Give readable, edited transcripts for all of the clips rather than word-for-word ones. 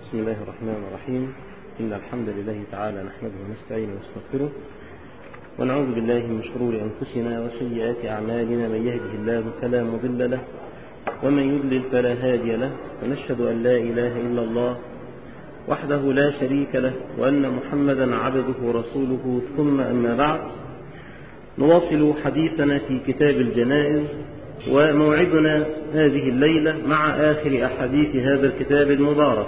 بسم الله الرحمن الرحيم. إن الحمد لله تعالى نحمده ونستعينه ونستغفره ونعوذ بالله من شرور أنفسنا وسيئات أعمالنا. من يهده الله فلا مضل له ومن يضلل فلا هادي له، ونشهد أن لا إله إلا الله وحده لا شريك له، وأن محمدا عبده ورسوله. ثم أما بعد، نواصل حديثنا في كتاب الجنائز، وموعدنا هذه الليلة مع آخر أحاديث هذا الكتاب المبارك.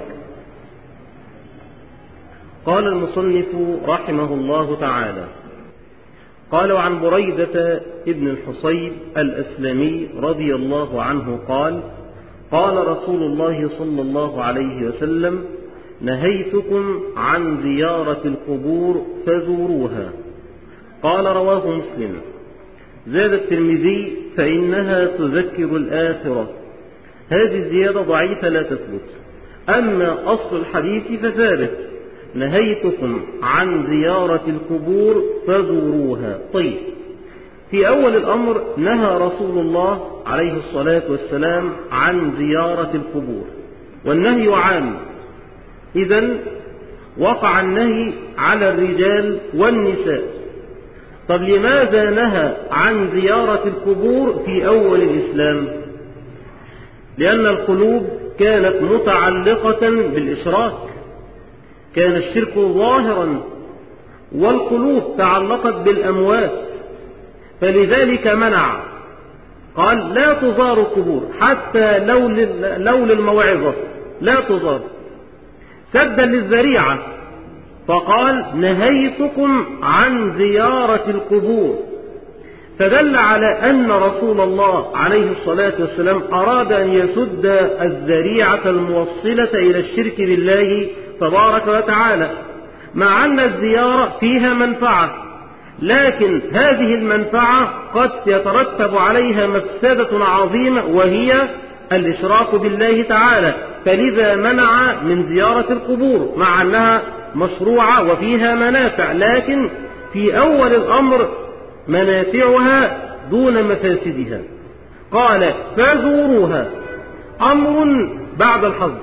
قال المصنف رحمه الله تعالى: قال: وعن بريدة ابن الحصيب الأسلمي رضي الله عنه قال: قال رسول الله صلى الله عليه وسلم: نهيتكم عن زيارة القبور فزوروها. قال: رواه مسلم. زاد الترمذي: فإنها تذكر الآخرة. هذه الزيادة ضعيفة لا تثبت، أما أصل الحديث فثابت: نهيتكم عن زيارة القبور فزوروها. طيب، في أول الأمر نهى رسول الله عليه الصلاة والسلام عن زيارة القبور، والنهي عام، إذن وقع النهي على الرجال والنساء. طب لماذا نهى عن زيارة القبور في أول الإسلام؟ لأن القلوب كانت متعلقة بالإشراك، كان الشرك ظاهرا، والقلوب تعلقت بالأموات، فلذلك منع، قال: لا تزار القبور حتى لو للموعظة لا تزار، سدا للذريعة، فقال: نهيتكم عن زيارة القبور، فدل على أن رسول الله عليه الصلاة والسلام أراد أن يسد الذريعة الموصلة إلى الشرك بالله تبارك وتعالى، مع أن الزيارة فيها منفعة، لكن هذه المنفعة قد يترتب عليها مفسدة عظيمة، وهي الإشراك بالله تعالى، فلذا منع من زيارة القبور، مع أنها مشروعة وفيها منافع، لكن في أول الأمر منافعها دون مفاسدها. قال: فزوروها، أمر بعد الحظر،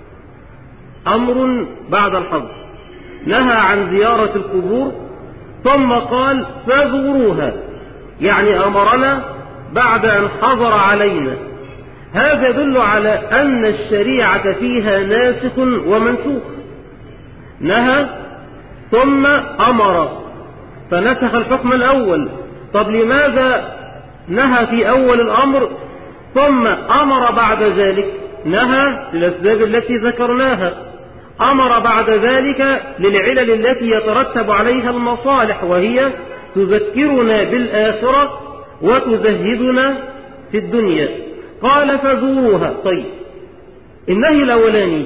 أمر بعد الحظر، نهى عن زيارة القبور ثم قال: فزوروها، يعني أمرنا بعد أن حظر علينا. هذا يدل على أن الشريعة فيها ناسخ ومنسوخ، نهى ثم أمر فنسخ الحكم الأول. طب لماذا نهى في أول الأمر ثم أمر بعد ذلك؟ نهى للأسباب التي ذكرناها، أمر بعد ذلك للعلل التي يترتب عليها المصالح، وهي تذكرنا بالآخرة وتزهدنا في الدنيا. قال: فزوروها. طيب، النهي الأولاني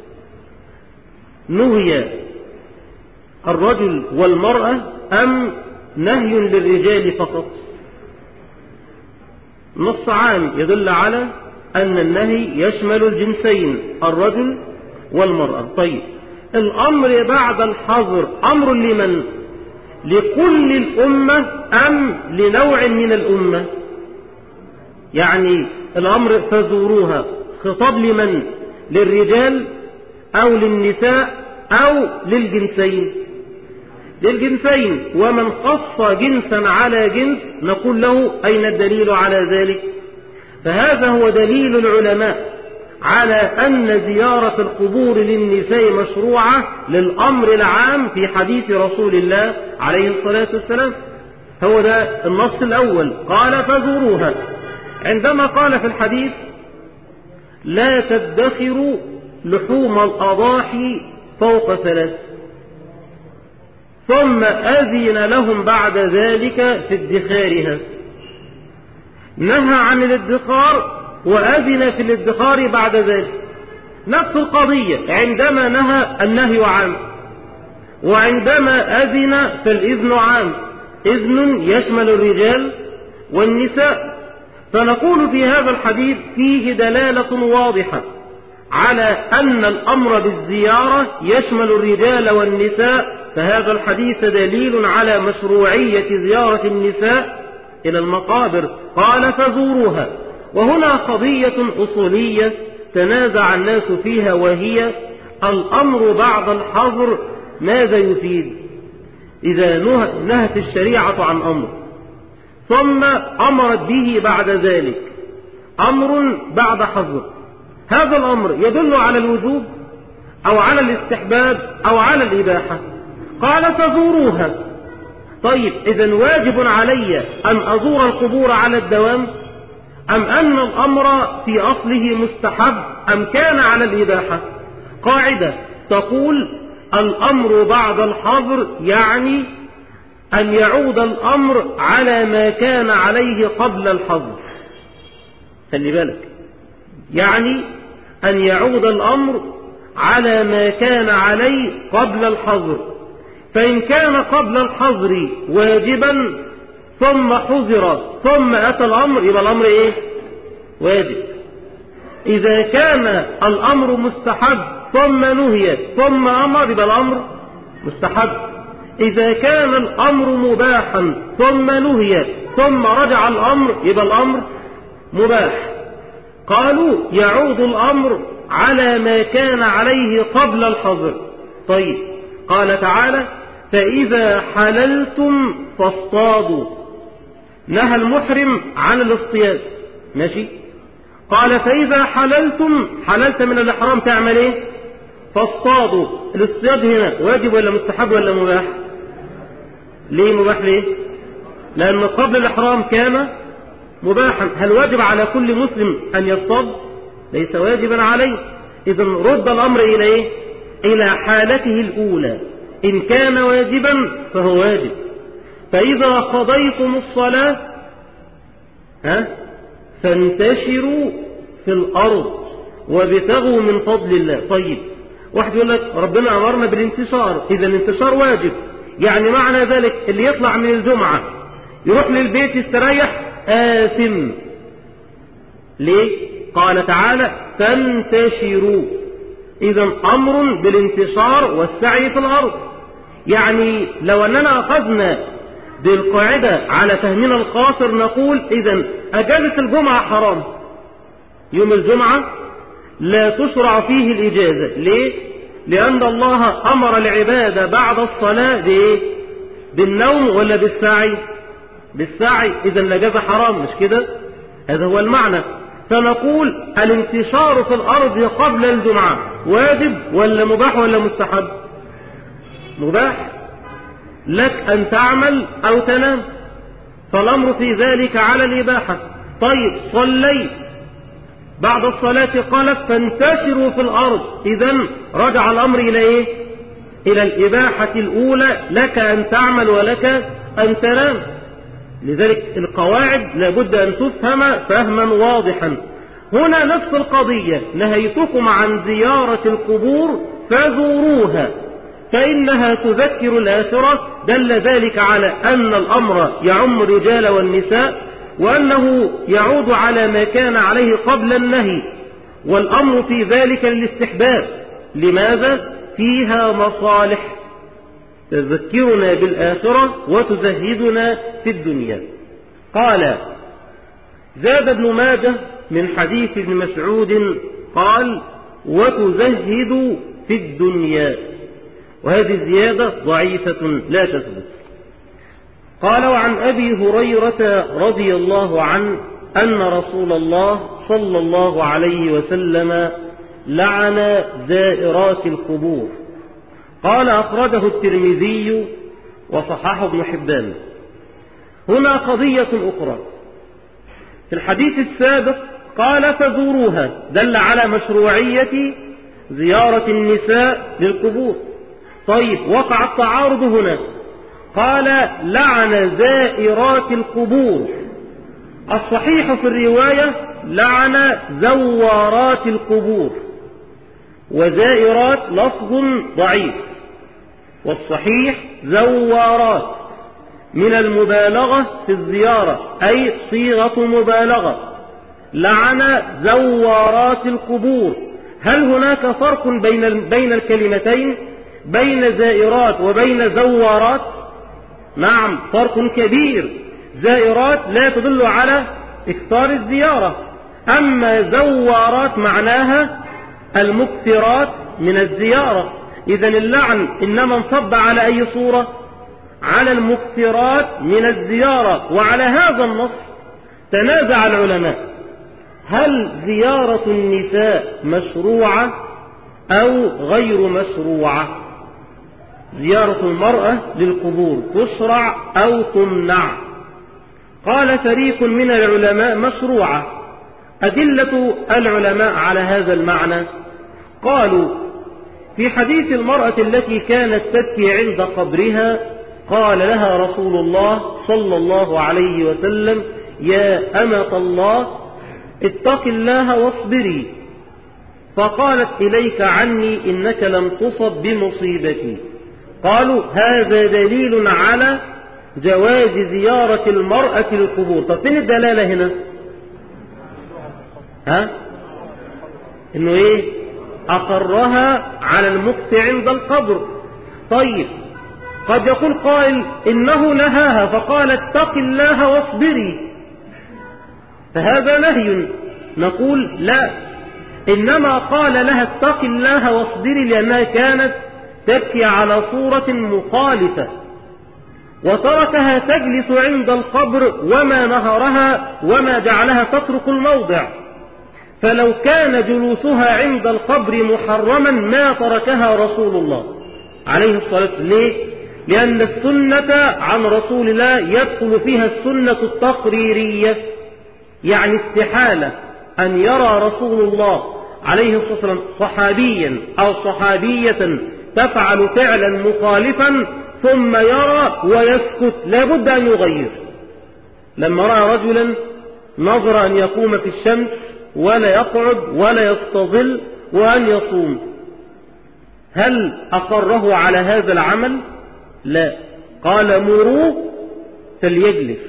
نهي الرجل والمرأة أم نهي للرجال فقط؟ نص عام يدل على أن النهي يشمل الجنسين، الرجل والمرأة. طيب، الأمر بعد الحظر أمر لمن؟ لكل الأمة أم لنوع من الأمة؟ يعني الأمر فزوروها خطاب لمن؟ للرجال أو للنساء أو للجنسين؟ للجنسين. ومن خص جنسا على جنس نقول له: أين الدليل على ذلك؟ فهذا هو دليل العلماء على أن زيارة القبور للنساء مشروعة للأمر العام في حديث رسول الله عليه الصلاة والسلام. هو ده النص الأول، قال: فزوروها. عندما قال في الحديث: لا تدخروا لحوم الأضاحي فوق 3، ثم أذن لهم بعد ذلك في ادخارها، نهى عن الادخار وأذن في الادخار بعد ذلك. نفس القضية، عندما نهى النهي عام، وعندما أذن فالإذن عام، إذن يشمل الرجال والنساء. فنقول في هذا الحديث فيه دلالة واضحة على أن الأمر بالزيارة يشمل الرجال والنساء، فهذا الحديث دليل على مشروعية زيارة النساء إلى المقابر. قال: فزوروها. وهنا قضية أصولية تنازع الناس فيها، وهي الأمر بعد الحظر ماذا يفيد؟ إذا نهت الشريعة عن أمر ثم أمرت به بعد ذلك أمر بعد حظر، هذا الأمر يدل على الوجوب أو على الاستحباب أو على الإباحة. قال فزوروها. طيب إذن واجب علي أن أزور القبور على الدوام، أم أن الأمر في أصله مستحب، أم كان على الإباحة؟ قاعدة تقول الأمر بعد الحظر يعني أن يعود الأمر على ما كان عليه قبل الحظر. خلي بالك، يعني أن يعود الأمر على ما كان عليه قبل الحظر. فإن كان قبل الحظر واجبا ثم حظر ثم أتى الأمر يبقى الأمر إيه؟ واجب. إذا كان الأمر مستحب ثم نهي ثم أمر يبقى الأمر مستحب. إذا كان الأمر مباحا ثم نهي ثم رجع الأمر يبقى الأمر مباح. قالوا يعود الأمر على ما كان عليه قبل الحظر. طيب قال تعالى فإذا حللتم فاصطادوا، نهى المحرم عن الاصطياد، ماشي. قال فإذا حللتم، حللت من الإحرام تعمل ايه؟ فاصطادوا. الاصطياد هنا واجب ولا مستحب ولا مباح؟ ليه مباح؟ ليه؟ لأن قبل الإحرام كان مباحا. هل واجب على كل مسلم أن يصطاد؟ ليس واجبا عليه. إذن رد الأمر إلى ايه؟ إلى حالته الأولى. إن كان واجبا فهو واجب. فإذا قضيتم الصلاة فانتشروا في الأرض وابتغوا من فضل الله. طيب واحد يقول لك ربنا أمرنا بالانتشار، إذا الانتشار واجب، يعني معنى ذلك اللي يطلع من الجمعة يروح للبيت يستريح آثم. ليه؟ قال تعالى فانتشروا. إذا أمر بالانتشار والسعي في الأرض. يعني لو أننا أخذنا بالقاعدة على فهمنا القاصر نقول إذا أجازة الجمعة حرام، يوم الجمعة لا تشرع فيه الإجازة. ليه؟ لأن الله أمر العبادة بعد الصلاة بإيه؟ بالنوم ولا بالسعي؟ بالسعي. إذا الإجازة حرام، مش كده؟ هذا هو المعنى. فنقول الانتشار في الأرض قبل الجمعة واجب ولا مباح ولا مستحب؟ مباح، لك أن تعمل أو تنام، فالأمر في ذلك على الإباحة. طيب صليت، بعد الصلاة قالت فانتشروا في الأرض، إذن رجع الأمر إلى إيه؟ إلى الإباحة الأولى، لك أن تعمل ولك أن تنام. لذلك القواعد لابد أن تفهم فهما واضحا. هنا نفس القضية، نهيتكم عن زيارة القبور فزوروها فإنها تذكر الآخرة. دل ذلك على أن الأمر يعم الرجال والنساء، وأنه يعود على ما كان عليه قبل النهي، والأمر في ذلك للاستحباب. لماذا؟ فيها مصالح تذكرنا بالآخرة وتزهدنا في الدنيا. قال زاد ابن ماجه من حديث ابن مسعود قال وتزهد في الدنيا، وهذه الزيادة ضعيفة لا تثبت. قال وعن أبي هريرة رضي الله عنه أن رسول الله صلى الله عليه وسلم لعن زائرات القبور. قال أخرجه الترمذي وصححه ابن حبان. هنا قضية أخرى. في الحديث السابق قال فزوروها، دل على مشروعية زيارة النساء للقبور. طيب وقع التعارض هنا، قال لعن زائرات القبور. الصحيح في الرواية لعن زوارات القبور، وزائرات لفظ ضعيف، والصحيح زوارات من المبالغة في الزيارة، أي صيغة مبالغة. لعن زوارات القبور. هل هناك فرق بين الكلمتين، بين زائرات وبين زوارات؟ نعم، فرق كبير. زائرات لا تدل على إكثار الزيارة، أما زوارات معناها المكثرات من الزيارة. إذن اللعن إنما انصب على أي صورة؟ على المكثرات من الزيارة. وعلى هذا النص تنازع العلماء، هل زيارة النساء مشروعة أو غير مشروعة؟ زيارة المرأة للقبور تشرع أو تمنع؟ قال فريق من العلماء مشروعة. أدلة العلماء على هذا المعنى: قالوا في حديث المرأة التي كانت تبكي عند قبرها قال لها رسول الله صلى الله عليه وسلم: يا أمة الله اتق الله واصبري. فقالت: إليك عني إنك لم تصب بمصيبتي. قالوا هذا دليل على جواز زيارة المرأة للقبور. طب فين الدلالة هنا؟ إنه إيه؟ أقرها على المكث عند القبر. طيب قد يقول قائل إنه نهاها فقال اتق الله واصبري، فهذا نهي. نقول لا، إنما قال لها اتق الله واصبري لأنها كانت تبكي على صورة مخالفة، وتركها تجلس عند القبر وما نهرها وما جعلها تترك الموضع. فلو كان جلوسها عند القبر محرما ما تركها رسول الله عليه الصلاة والسلام. ليه؟ لأن السنة عن رسول الله يدخل فيها السنة التقريرية، يعني استحالة أن يرى رسول الله عليه الصلاة والسلام صحابيا أو صحابية تفعل فعلا مخالفا ثم يرى ويسكت، لابد أن يغير. لما رأى رجلا نظر أن يقوم في الشمس ولا يقعد ولا يستظل وأن يصوم، هل أقره على هذا العمل؟ لا، قال مروه فليجلس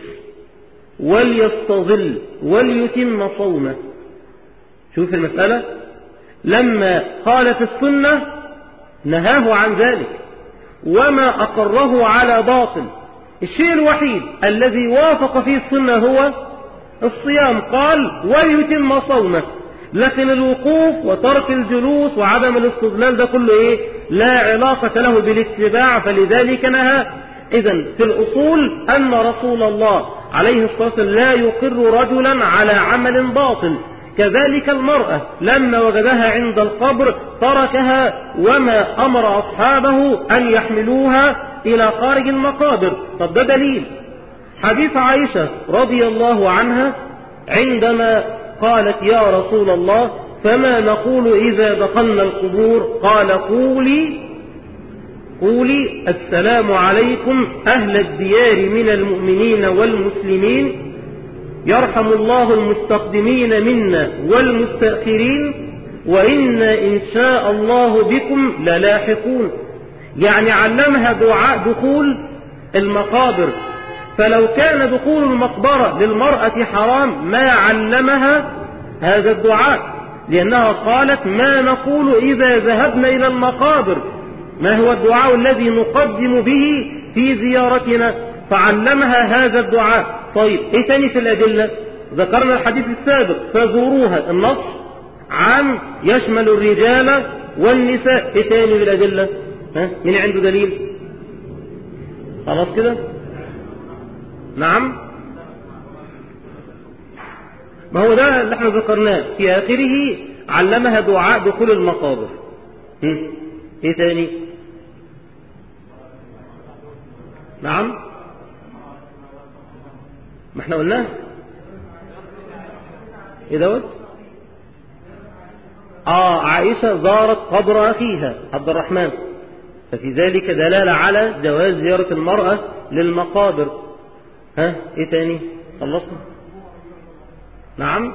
وليستظل وليتم صومه. شوف المسألة، لما قالت السنة نهاه عن ذلك وما أقره على باطل. الشيء الوحيد الذي وافق فيه السنة هو الصيام، قال وليتم صومه. لكن الوقوف وترك الجلوس وعدم الاستظلال ده كله ايه؟ لا علاقة له بالاتباع، فلذلك نهى. إذن في الأصول أن رسول الله عليه الصلاة والسلام لا يقر رجلا على عمل باطل. كذلك المرأة لما وجدها عند القبر تركها وما أمر أصحابه أن يحملوها إلى خارج المقابر. طب ده دليل حديث عائشة رضي الله عنها عندما قالت يا رسول الله فما نقول إذا دخلنا القبور؟ قال قولي السلام عليكم أهل الديار من المؤمنين والمسلمين، يرحم الله المستقدمين منا والمستأخرين، وإنا إن شاء الله بكم للاحقون. يعني علمها دعاء دخول المقابر، فلو كان دخول المقبرة للمرأة حرام ما علمها هذا الدعاء، لأنها قالت ما نقول إذا ذهبنا إلى المقابر، ما هو الدعاء الذي نقدم به في زيارتنا، فعلمها هذا الدعاء. طيب ايه تاني في الأدلة؟ ذكرنا الحديث السابق فزوروها، النص عام يشمل الرجال والنساء. ايه تاني في الأدلة؟ مين عنده دليل؟ خلاص كده؟ نعم، ما هو ده اللي احنا ذكرناه في آخره، علمها دعاء دخول المقابر. ايه تاني؟ نعم، ما احنا قلناه. ايه دوت؟ عائشة زارت قبر أخيها عبد الرحمن، ففي ذلك دلالة على جواز زيارة المرأة للمقابر. ايه تاني؟ خلصنا؟ نعم،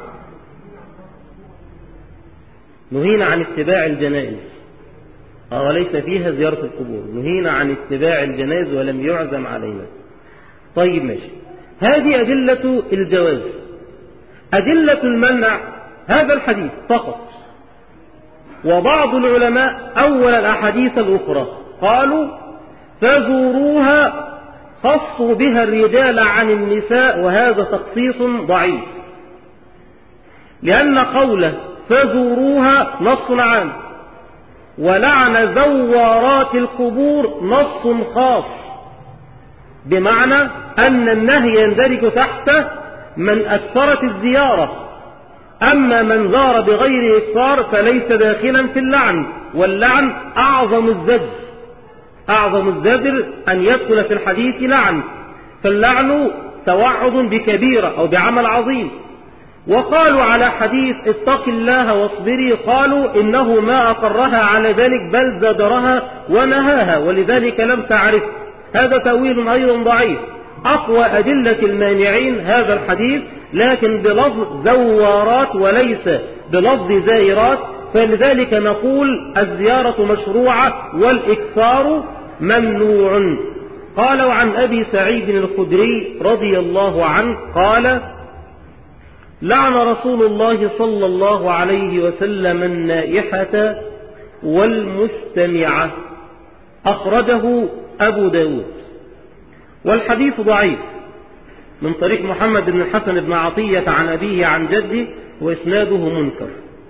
نهينا عن اتباع الجنائز وليس فيها زيارة القبور، نهينا عن اتباع الجنائز ولم يعزم علينا. طيب ماشي، هذه أدلة الجواز. أدلة المنع هذا الحديث فقط، وبعض العلماء أول الأحاديث الأخرى قالوا فزوروها، خصوا بها الرجال عن النساء، وهذا تخصيص ضعيف، لأن قوله فزوروها نص عام، ولعن زوارات القبور نص خاص، بمعنى أن النهي يندرج تحت من أكثرت الزيارة، أما من زار بغير إكثار فليس داخلا في اللعن، واللعن أعظم الزجر، أعظم الزجر أن يدخل في الحديث لعن، فاللعن توعد بكبيرة أو بعمل عظيم. وقالوا على حديث اتق الله واصبري، قالوا إنه ما أقرها على ذلك بل زجرها ونهاها، ولذلك لم تعرف. هذا تأويل أيضا ضعيف. أقوى أدلة المانعين هذا الحديث، لكن بلفظ زوارات وليس بلفظ زائرات، فلذلك نقول الزيارة مشروعة والإكثار ممنوع. قالوا عن أبي سعيد الخدري رضي الله عنه قال لعن رسول الله صلى الله عليه وسلم النائحة والمستمعة، أخرجه أبو داود. والحديث ضعيف من طريق محمد بن الحسن بن عطية عن أبيه عن جده، وإسناده منكر،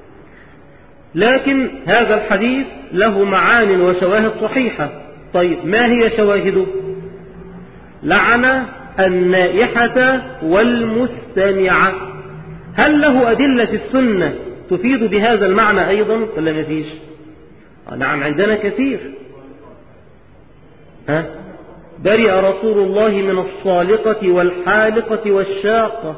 لكن هذا الحديث له معان وشواهد صحيحة. طيب ما هي شواهده؟ لعن النائحة والمستمعة، هل له أدلة السنة تفيد بهذا المعنى أيضا ولا ما فيش؟ نعم عندنا كثير. برئ رسول الله من الصالقة والحالقة والشاقة.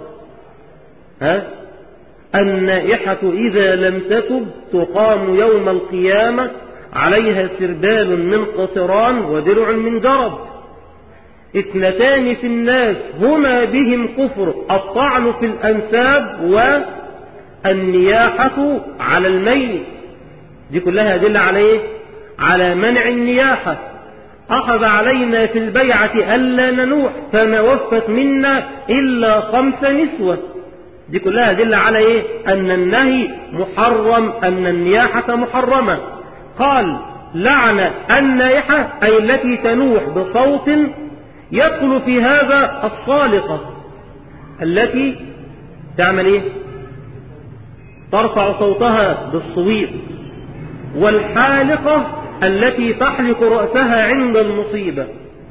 النائحة إذا لم تتب تقام يوم القيامة عليها سربال من قطران ودرع من جرب. اثنتان في الناس هما بهم كفر، الطعن في الأنساب والنياحة على الميت. دي كلها أدلة على إيه؟ على منع النياحة. أخذ علينا في البيعة ألا ننوح فما وفت منا إلا 5 نسوة. دي كلها أدلة على إيه؟ أن النهي محرم، أن النياحة محرمة. قال لعن النائحة أي التي تنوح بصوت، يدخل في هذا الصالقة التي تعمل إيه؟ ترفع صوتها بالصويت، والحالقة التي تحلق رأسها عند المصيبة،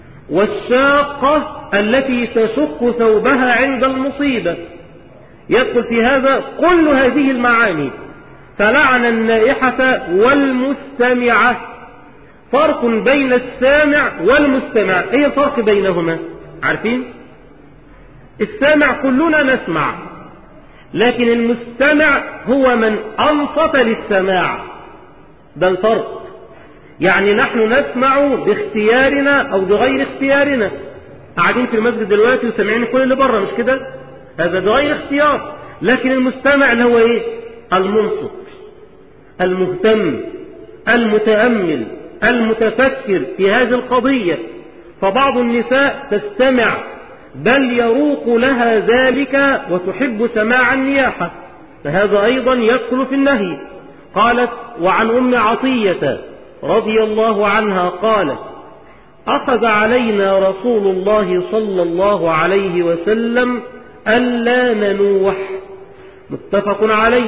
والشاقة التي تشق ثوبها عند المصيبة، يدخل في هذا كل هذه المعاني. فلعن النائحة والمستمعة. فرق بين السامع والمستمع، ايه الفرق بينهما؟ عارفين؟ السامع كلنا نسمع، لكن المستمع هو من أنصت للسماع، ده الفرق. يعني نحن نسمع باختيارنا أو بغير اختيارنا، قاعدين في المسجد دلوقتي وسامعين كل اللي بره، مش كده؟ هذا بغير اختيار. لكن المستمع اللي هو ايه؟ المنصت، المهتم، المتأمل، المتفكر في هذه القضية. فبعض النساء تستمع بل يروق لها ذلك وتحب سماع النياحة، فهذا أيضا يدخل في النهي. قالت وعن أم عطية رضي الله عنها قالت أخذ علينا رسول الله صلى الله عليه وسلم ألا ننوح، متفق عليه.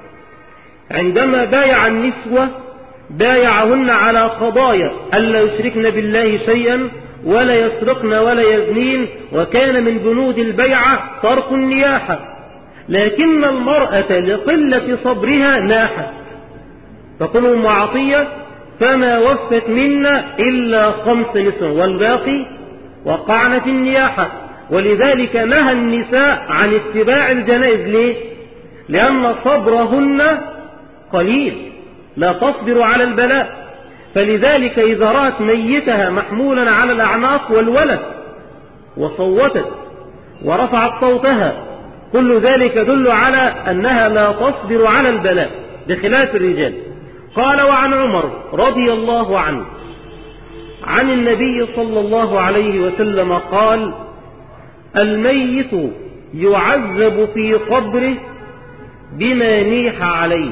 عندما بايع النسوة بايعهن على قضايا ألا يشركن بالله شيئا ولا يسرقن ولا يزنين، وكان من بنود البيعة ترك النياحة. لكن المرأة لقلة صبرها ناحت، تقول أم عطية فما وفت منا إلا 5 نسوة والباقي وقعن في النياحة. ولذلك نهى النساء عن اتباع الجنائز. ليه؟ لأن صبرهن قليل، لا تصبر على البلاء. فلذلك إذا رأت ميتها محمولا على الأعناق والولد وصوتت ورفعت صوتها، كل ذلك يدل على أنها لا تصبر على البلاء بخلاف الرجال. قال وعن عمر رضي الله عنه عن النبي صلى الله عليه وسلم قال الميت يعذب في قبره بما نيح عليه،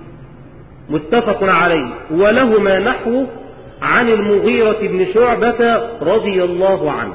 متفق عليه. ولهما نحو عن المغيرة بن شعبة رضي الله عنه.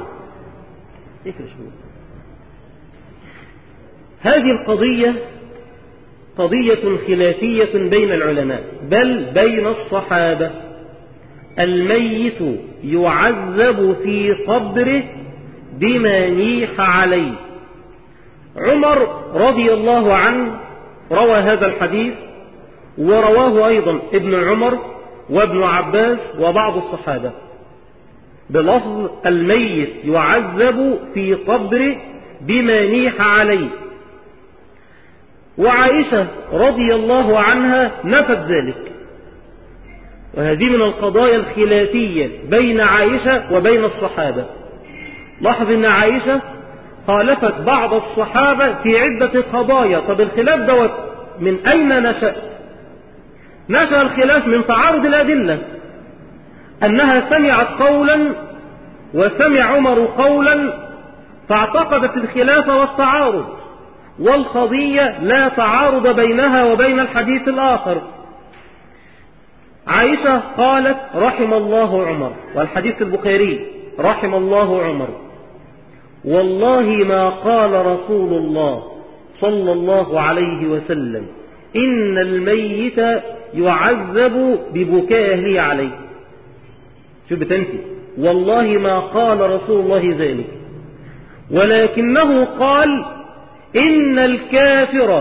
هذه القضية قضية خلافية بين العلماء بل بين الصحابة. الميت يعذب في قبره بما نيح عليه. عمر رضي الله عنه روى هذا الحديث، ورواه أيضا ابن عمر وابن عباس وبعض الصحابة بلفظ الميت يعذب في قبره بما نيح عليه. وعائشة رضي الله عنها نفت ذلك، وهذه من القضايا الخلافية بين عائشة وبين الصحابة. لاحظ أن عائشة خالفت بعض الصحابة في عدة قضايا. طب الخلاف دوت من أين نشأ؟ نشأ الخلاف من تعارض الأدلة، أنها سمعت قولا وسمع عمر قولا فاعتقدت الخلاف والتعارض، والقضية لا تعارض بينها وبين الحديث الآخر. عائشة قالت رحم الله عمر، والحديث البخاري رحم الله عمر، والله ما قال رسول الله صلى الله عليه وسلم إن الميت يعذب ببكاء أهله عليه. شوف بتنفي، والله ما قال رسول الله ذلك، ولكنه قال إن الكافر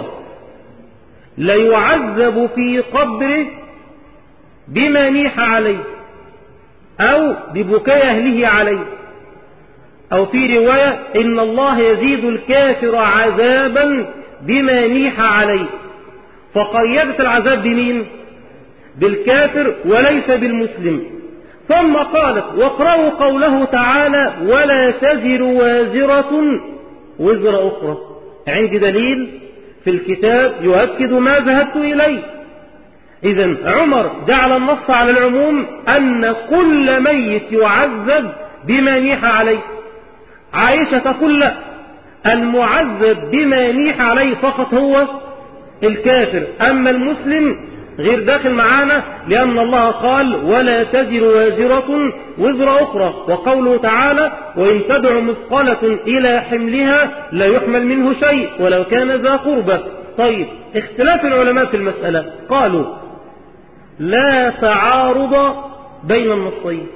ليعذب في قبره بما نيح عليه أو ببكاء أهله عليه، أو في رواية إن الله يزيد الكافر عذابا بما نيح عليه، فقيدت العذاب بمين؟ بالكافر وليس بالمسلم. ثم قالت واقرأوا قوله تعالى ولا تزر وازرة وزر أخرى. عندي دليل في الكتاب يؤكد ما ذهبت إليه. إذن عمر جعل النص على العموم أن كل ميت يعذب بما نيح عليه. عائشة تقول لا، المعذب بما نيح عليه فقط هو الكافر، أما المسلم غير داخل معانا، لأن الله قال ولا تزر وازرة وزر أخرى، وقوله تعالى وإن تدع مثقلة إلى حملها لا يحمل منه شيء ولو كان ذا قربى. طيب اختلاف العلماء في المسألة، قالوا لا تعارض بين النصين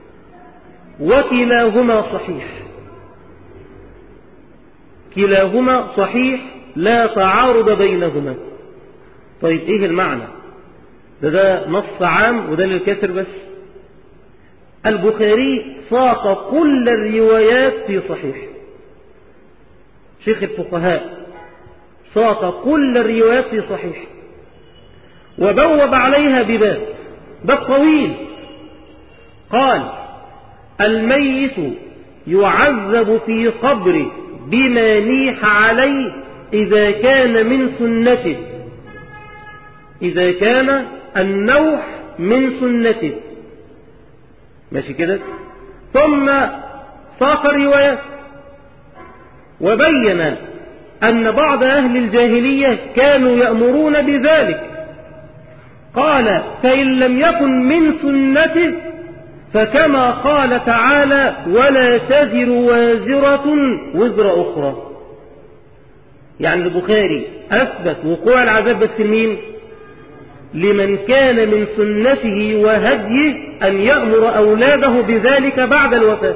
وكلاهما صحيح، كلاهما صحيح لا تعارض بينهما. طيب ايه المعنى؟ ده نص عام وده للكافر بس. البخاري ساق كل الروايات في صحيح، شيخ الفقهاء ساق كل الروايات في صحيح، وبوب عليها باب طويل، قال الميت يعذب في قبره بما نيح عليه إذا كان من سنته، إذا كان النوح من سنته، ماشي كده. ثم ساق الروايات وبين أن بعض أهل الجاهلية كانوا يأمرون بذلك، قال فإن لم يكن من سنته فكما قال تعالى ولا تزر وازرة وزر أخرى. يعني البخاري أثبت وقوع العذاب بس مين؟ لمن كان من سنته وهديه أن يأمر أولاده بذلك بعد الوفاة.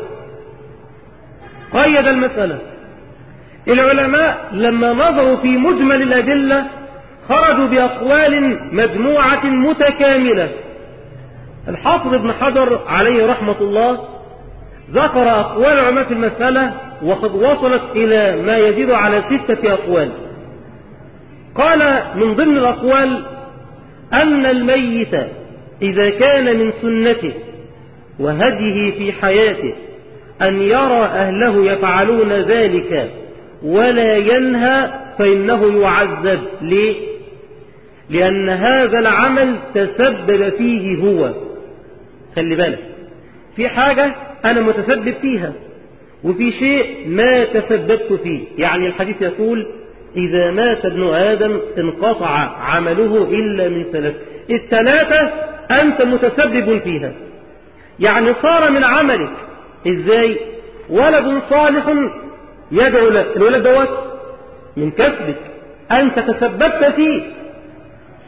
قيد المسألة. العلماء لما نظروا في مجمل الأدلة خرجوا بأقوال مجموعة متكاملة. الحافظ ابن حجر عليه رحمة الله ذكر أقوال العلماء في المسألة وقد وصلت إلى ما يزيد على 6 أقوال. قال من ضمن الأقوال أن الميت إذا كان من سنته وهديه في حياته أن يرى أهله يفعلون ذلك ولا ينهى فإنه يعذب. ليه؟ لأن هذا العمل تسبب فيه هو. خلي بالك، في حاجة أنا متسبب فيها وفي شيء ما تسببت فيه. يعني الحديث يقول إذا مات ابن آدم انقطع عمله إلا من 3. ال3 أنت متسبب فيها، يعني صار من عملك. إزاي؟ ولد صالح يدعو لك، الولد دوت من كسبك، أنت تسببت فيه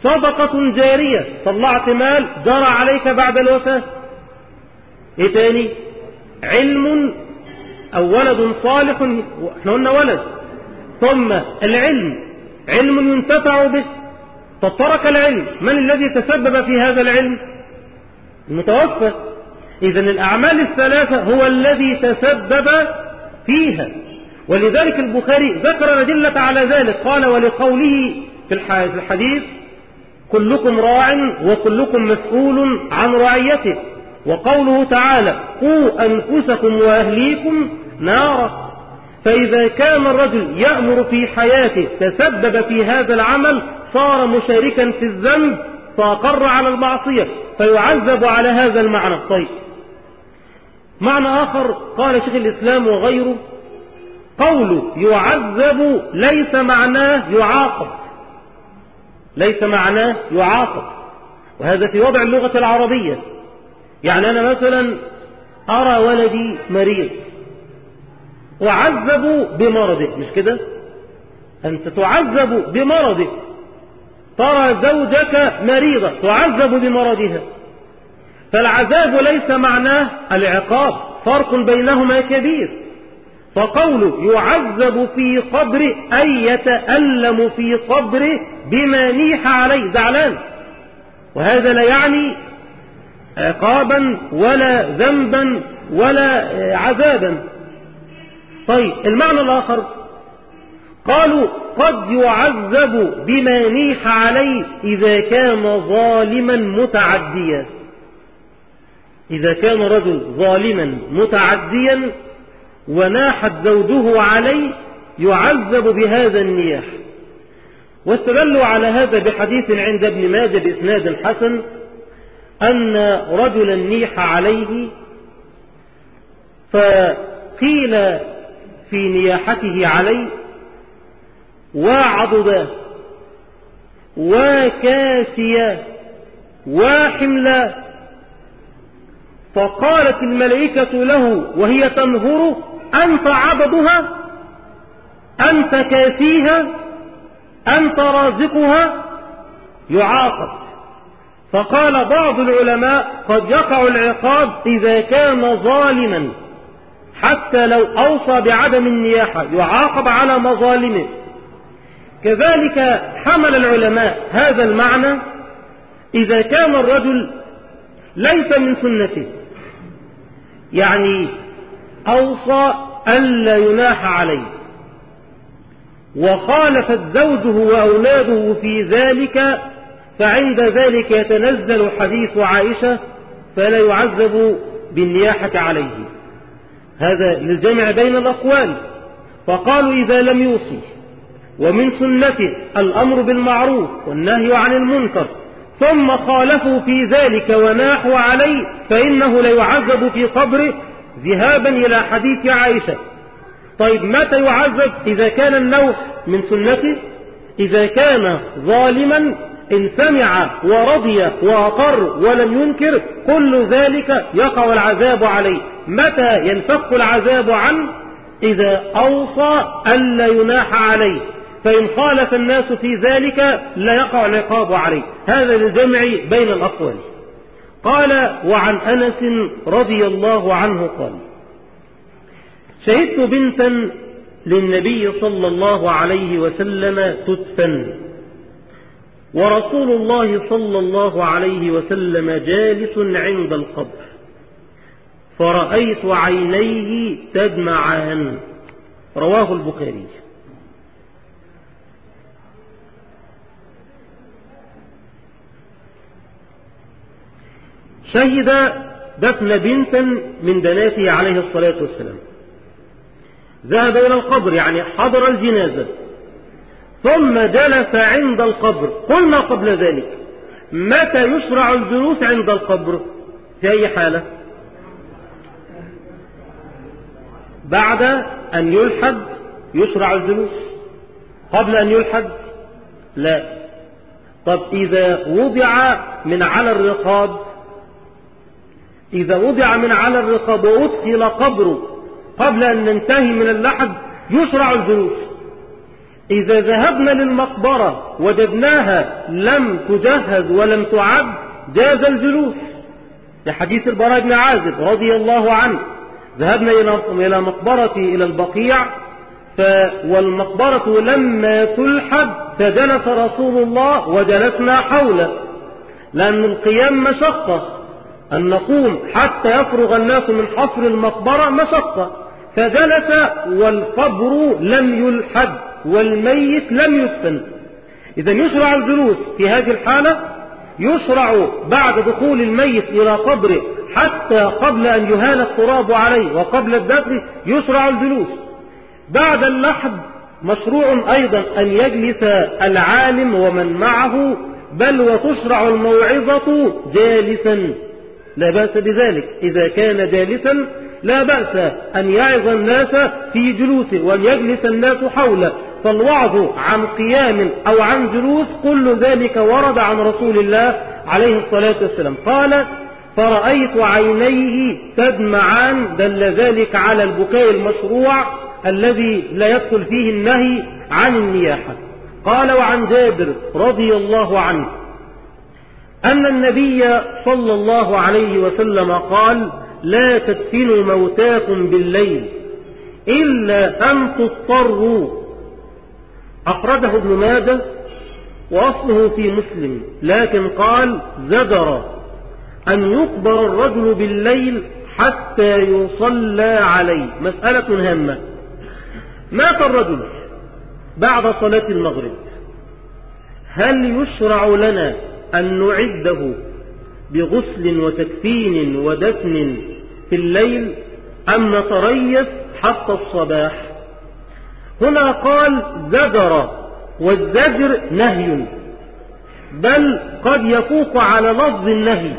صدقة جارية، طلعت مال جرى عليك بعد الوفاة. ايه تاني؟ علم او ولد صالح، احنا قلنا ولد، ثم العلم، علم ينتفع به. فترك العلم، من الذي تسبب في هذا العلم؟ المتوفى. إذن الأعمال الثلاثة هو الذي تسبب فيها. ولذلك البخاري ذكر الأدلة على ذلك، قال ولقوله في الحديث كلكم راع وكلكم مسؤول عن رعيته، وقوله تعالى قوا أنفسكم وأهليكم نارا. فإذا كان الرجل يأمر في حياته تسبب في هذا العمل صار مشاركا في الذنب فأقر على المعصية فيعذب على هذا المعنى. طيب، معنى آخر قال شيخ الإسلام وغيره، قوله يعذب ليس معناه يعاقب، ليس معناه يعاقب، وهذا في وضع اللغة العربية. يعني أنا مثلا أرى ولدي مريض أعذب بمرضه، مش كده؟ أنت تعذب بمرضه. ترى زوجك مريضة تعذب بمرضها، فالعذاب ليس معناه العقاب، فرق بينهما كبير. فقوله يعذب في قبره أي يتألم في قبره بما نيح عليه، زعلان، وهذا لا يعني عقابا ولا ذنبا ولا عذابا. طيب، المعنى الآخر قالوا قد يعذب بما نيح عليه إذا كان ظالما متعديا. إذا كان رجل ظالما متعديا وناحت زوجه عليه يعذب بهذا النياح. واستدلوا على هذا بحديث عند ابن ماجه بإسناد حسن أن رجلا نيح عليه فقيل في نياحته عليه وعضدا وكاسيا وحملا، فقالت الملائكة له وهي تنهره أنت عضدها، أنت كاسيها، أنت رازقها، يعاقب. فقال بعض العلماء قد يقع العقاب إذا كان ظالما حتى لو أوصى بعدم النياحة يعاقب على مظالمه. كذلك حمل العلماء هذا المعنى إذا كان الرجل ليس من سنته، يعني أوصى ألا يناح عليه وخالفت زوجه وأولاده في ذلك، فعند ذلك يتنزل حديث عائشة فلا يعذب بالنياحة عليه. هذا للجمع بين الأقوال. فقالوا إذا لم يوصي ومن سنته الأمر بالمعروف والنهي عن المنكر ثم خالفوا في ذلك وناحوا عليه فإنه لا يعذب في قبره، ذهابا إلى حديث عائشة. طيب، متى يعذب؟ إذا كان النوح من سنته، إذا كان ظالما إن سمع ورضي وأقر ولم ينكر كل ذلك يقع العذاب عليه. متى ينفك العذاب عنه؟ إذا أوصى ألا يناح عليه، فإن خالف الناس في ذلك لا يقع العقاب عليه. هذا للجمع بين الأقوال. قال وعن أنس رضي الله عنه قال شهدت بنتا للنبي صلى الله عليه وسلم تدفن ورسول الله صلى الله عليه وسلم جالس عند القبر، فرأيت عينيه تدمعان. رواه البخاري. شهد دفن بنتا من بناته عليه الصلاة والسلام، ذهب إلى القبر يعني حضر الجنازة ثم جلس عند القبر. قلنا قبل ذلك متى يشرع الجلوس عند القبر؟ في أي حالة؟ بعد أن يلحد يشرع الجلوس، قبل أن يلحد لا. طب إذا وضع من على الرقاب، إذا وضع من على الرقاب وأدخل قبره قبل أن ننتهي من اللحد يشرع الجلوس. إذا ذهبنا للمقبرة وجدناها لم تجهز ولم تعد جاز الجلوس، لحديث البراء بن عازب رضي الله عنه: ذهبنا إلى مقبرة إلى البقيع والمقبرة لما تلحد فجلس رسول الله وجلسنا حوله، لأن القيام مشقة، أن نقوم حتى يفرغ الناس من حفر المقبرة مشقة، فجلس والقبر لم يلحد والميت لم يدفن. إذا يشرع الجلوس في هذه الحالة، يشرع بعد دخول الميت إلى قبره حتى قبل أن يهال التراب عليه وقبل الدفن يشرع الجلوس. بعد اللحد مشروع أيضا أن يجلس العالم ومن معه، بل وتشرع الموعظة جالسا، لا بأس بذلك. إذا كان جالسا لا بأس أن يعظ الناس في جلوسه وأن يجلس الناس حوله، فالوعظ عن قيام أو عن جلوس كل ذلك ورد عن رسول الله عليه الصلاة والسلام. قال: فرأيت عينيه تدمعان، دل ذلك على البكاء المشروع الذي لا يدخل فيه النهي عن النياحة. قال: وعن جابر رضي الله عنه أن النبي صلى الله عليه وسلم قال: لا تدفنوا موتاكم بالليل إلا أن تضطروا. أخرجه ابن ماجه وأصله في مسلم، لكن قال: زجر أن يقبر الرجل بالليل حتى يصلى عليه. مسألة هامة: مات الرجل بعد صلاة المغرب، هل يشرع لنا أن نعده بغسل وتكفين ودفن في الليل أم نتريث حتى الصباح؟ هنا قال زجر، والزجر نهي، بل قد يفوق على لفظ النهي،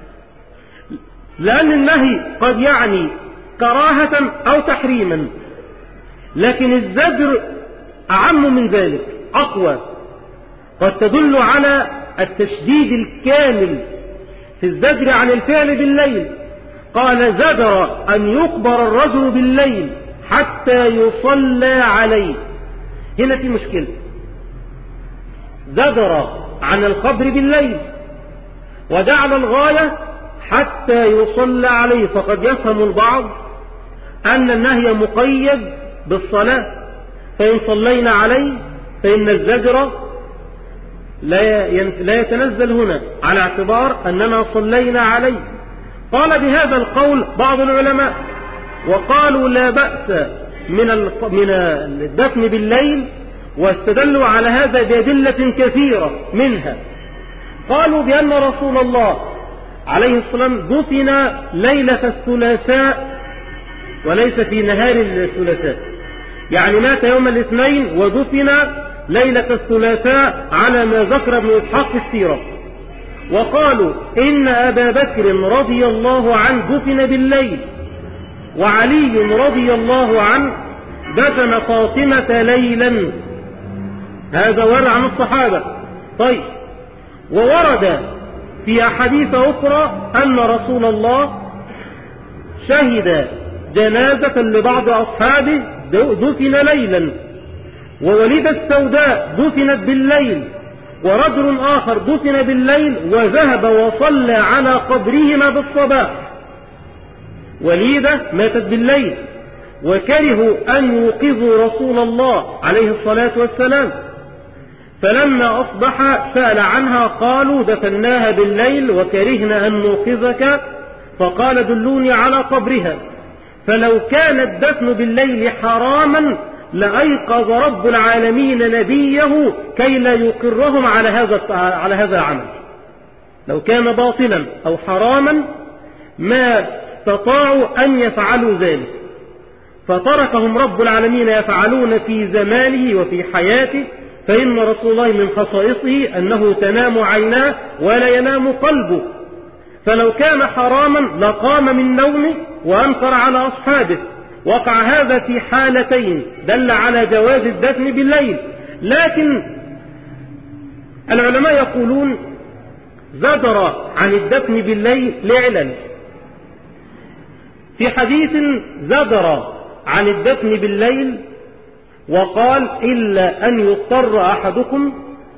لأن النهي قد يعني كراهة أو تحريما، لكن الزجر أعم من ذلك، أقوى، قد تدل على التشديد الكامل في الزجر عن الفعل بالليل. قال: زجر أن يقبر الرجل بالليل حتى يصلى عليه. هنا في مشكلة، زجر عن القبر بالليل وجعل الغاية حتى يصلى عليه، فقد يفهم البعض أن النهي مقيد بالصلاة، فإن صلينا عليه فإن الزجر لا يتنزل هنا على اعتبار أننا صلينا عليه. قال بهذا القول بعض العلماء، وقالوا لا بأس من الدفن بالليل، واستدلوا على هذا بأدلة كثيرة، منها قالوا بأن رسول الله عليه الصلاة والسلام دفن ليلة الثلاثاء وليس في نهار الثلاثاء، يعني مات يوم الاثنين ودفن ليلة الثلاثاء على ما ذكر ابن إسحاق في السيرة. وقالوا إن أبا بكر رضي الله عنه دفن بالليل، وعلي رضي الله عنه دفن فاطمة ليلا، هذا ورد عن الصحابة. طيب، وورد في أحاديث أخرى أن رسول الله شهد جنازة لبعض أصحابه دفن ليلا، ووليدة السوداء دفنت بالليل، ورجل آخر دفن بالليل وذهب وصلى على قبرهما بالصباح. وليدة ماتت بالليل وكرهوا أن يوقظوا رسول الله عليه الصلاة والسلام، فلما أصبح سأل عنها، قالوا دفناها بالليل وكرهنا أن نوقظك، فقال دلوني على قبرها. فلو كان الدفن بالليل حراما لأيقظ رب العالمين نبيه كي لا يقرهم على هذا العمل. لو كان باطلا أو حراما ما استطاعوا أن يفعلوا ذلك، فتركهم رب العالمين يفعلون في زمانه وفي حياته. فإن رسول الله من خصائصه أنه تنام عيناه ولا ينام قلبه، فلو كان حراما لقام من نومه وأنكر على أصحابه. وقع هذا في حالتين دل على جواز الدفن بالليل، لكن العلماء يقولون زجر عن الدفن بالليل لعلل. في حديث زجر عن الدفن بالليل وقال إلا أن يضطر أحدكم،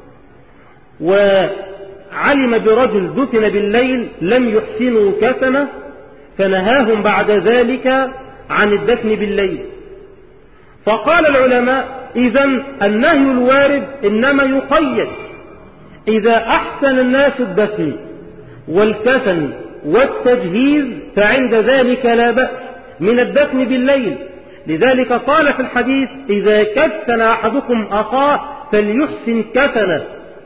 وعلم برجل دفن بالليل لم يحسنوا كفنه فنهاهم بعد ذلك عن الدفن بالليل. فقال العلماء إذن النهي الوارد إنما يقيد إذا أحسن الناس الدفن والكفن والتجهيز، فعند ذلك لا بأس من الدفن بالليل. لذلك قال في الحديث إذا كفن أحدكم أخاه فليحسن كفنه.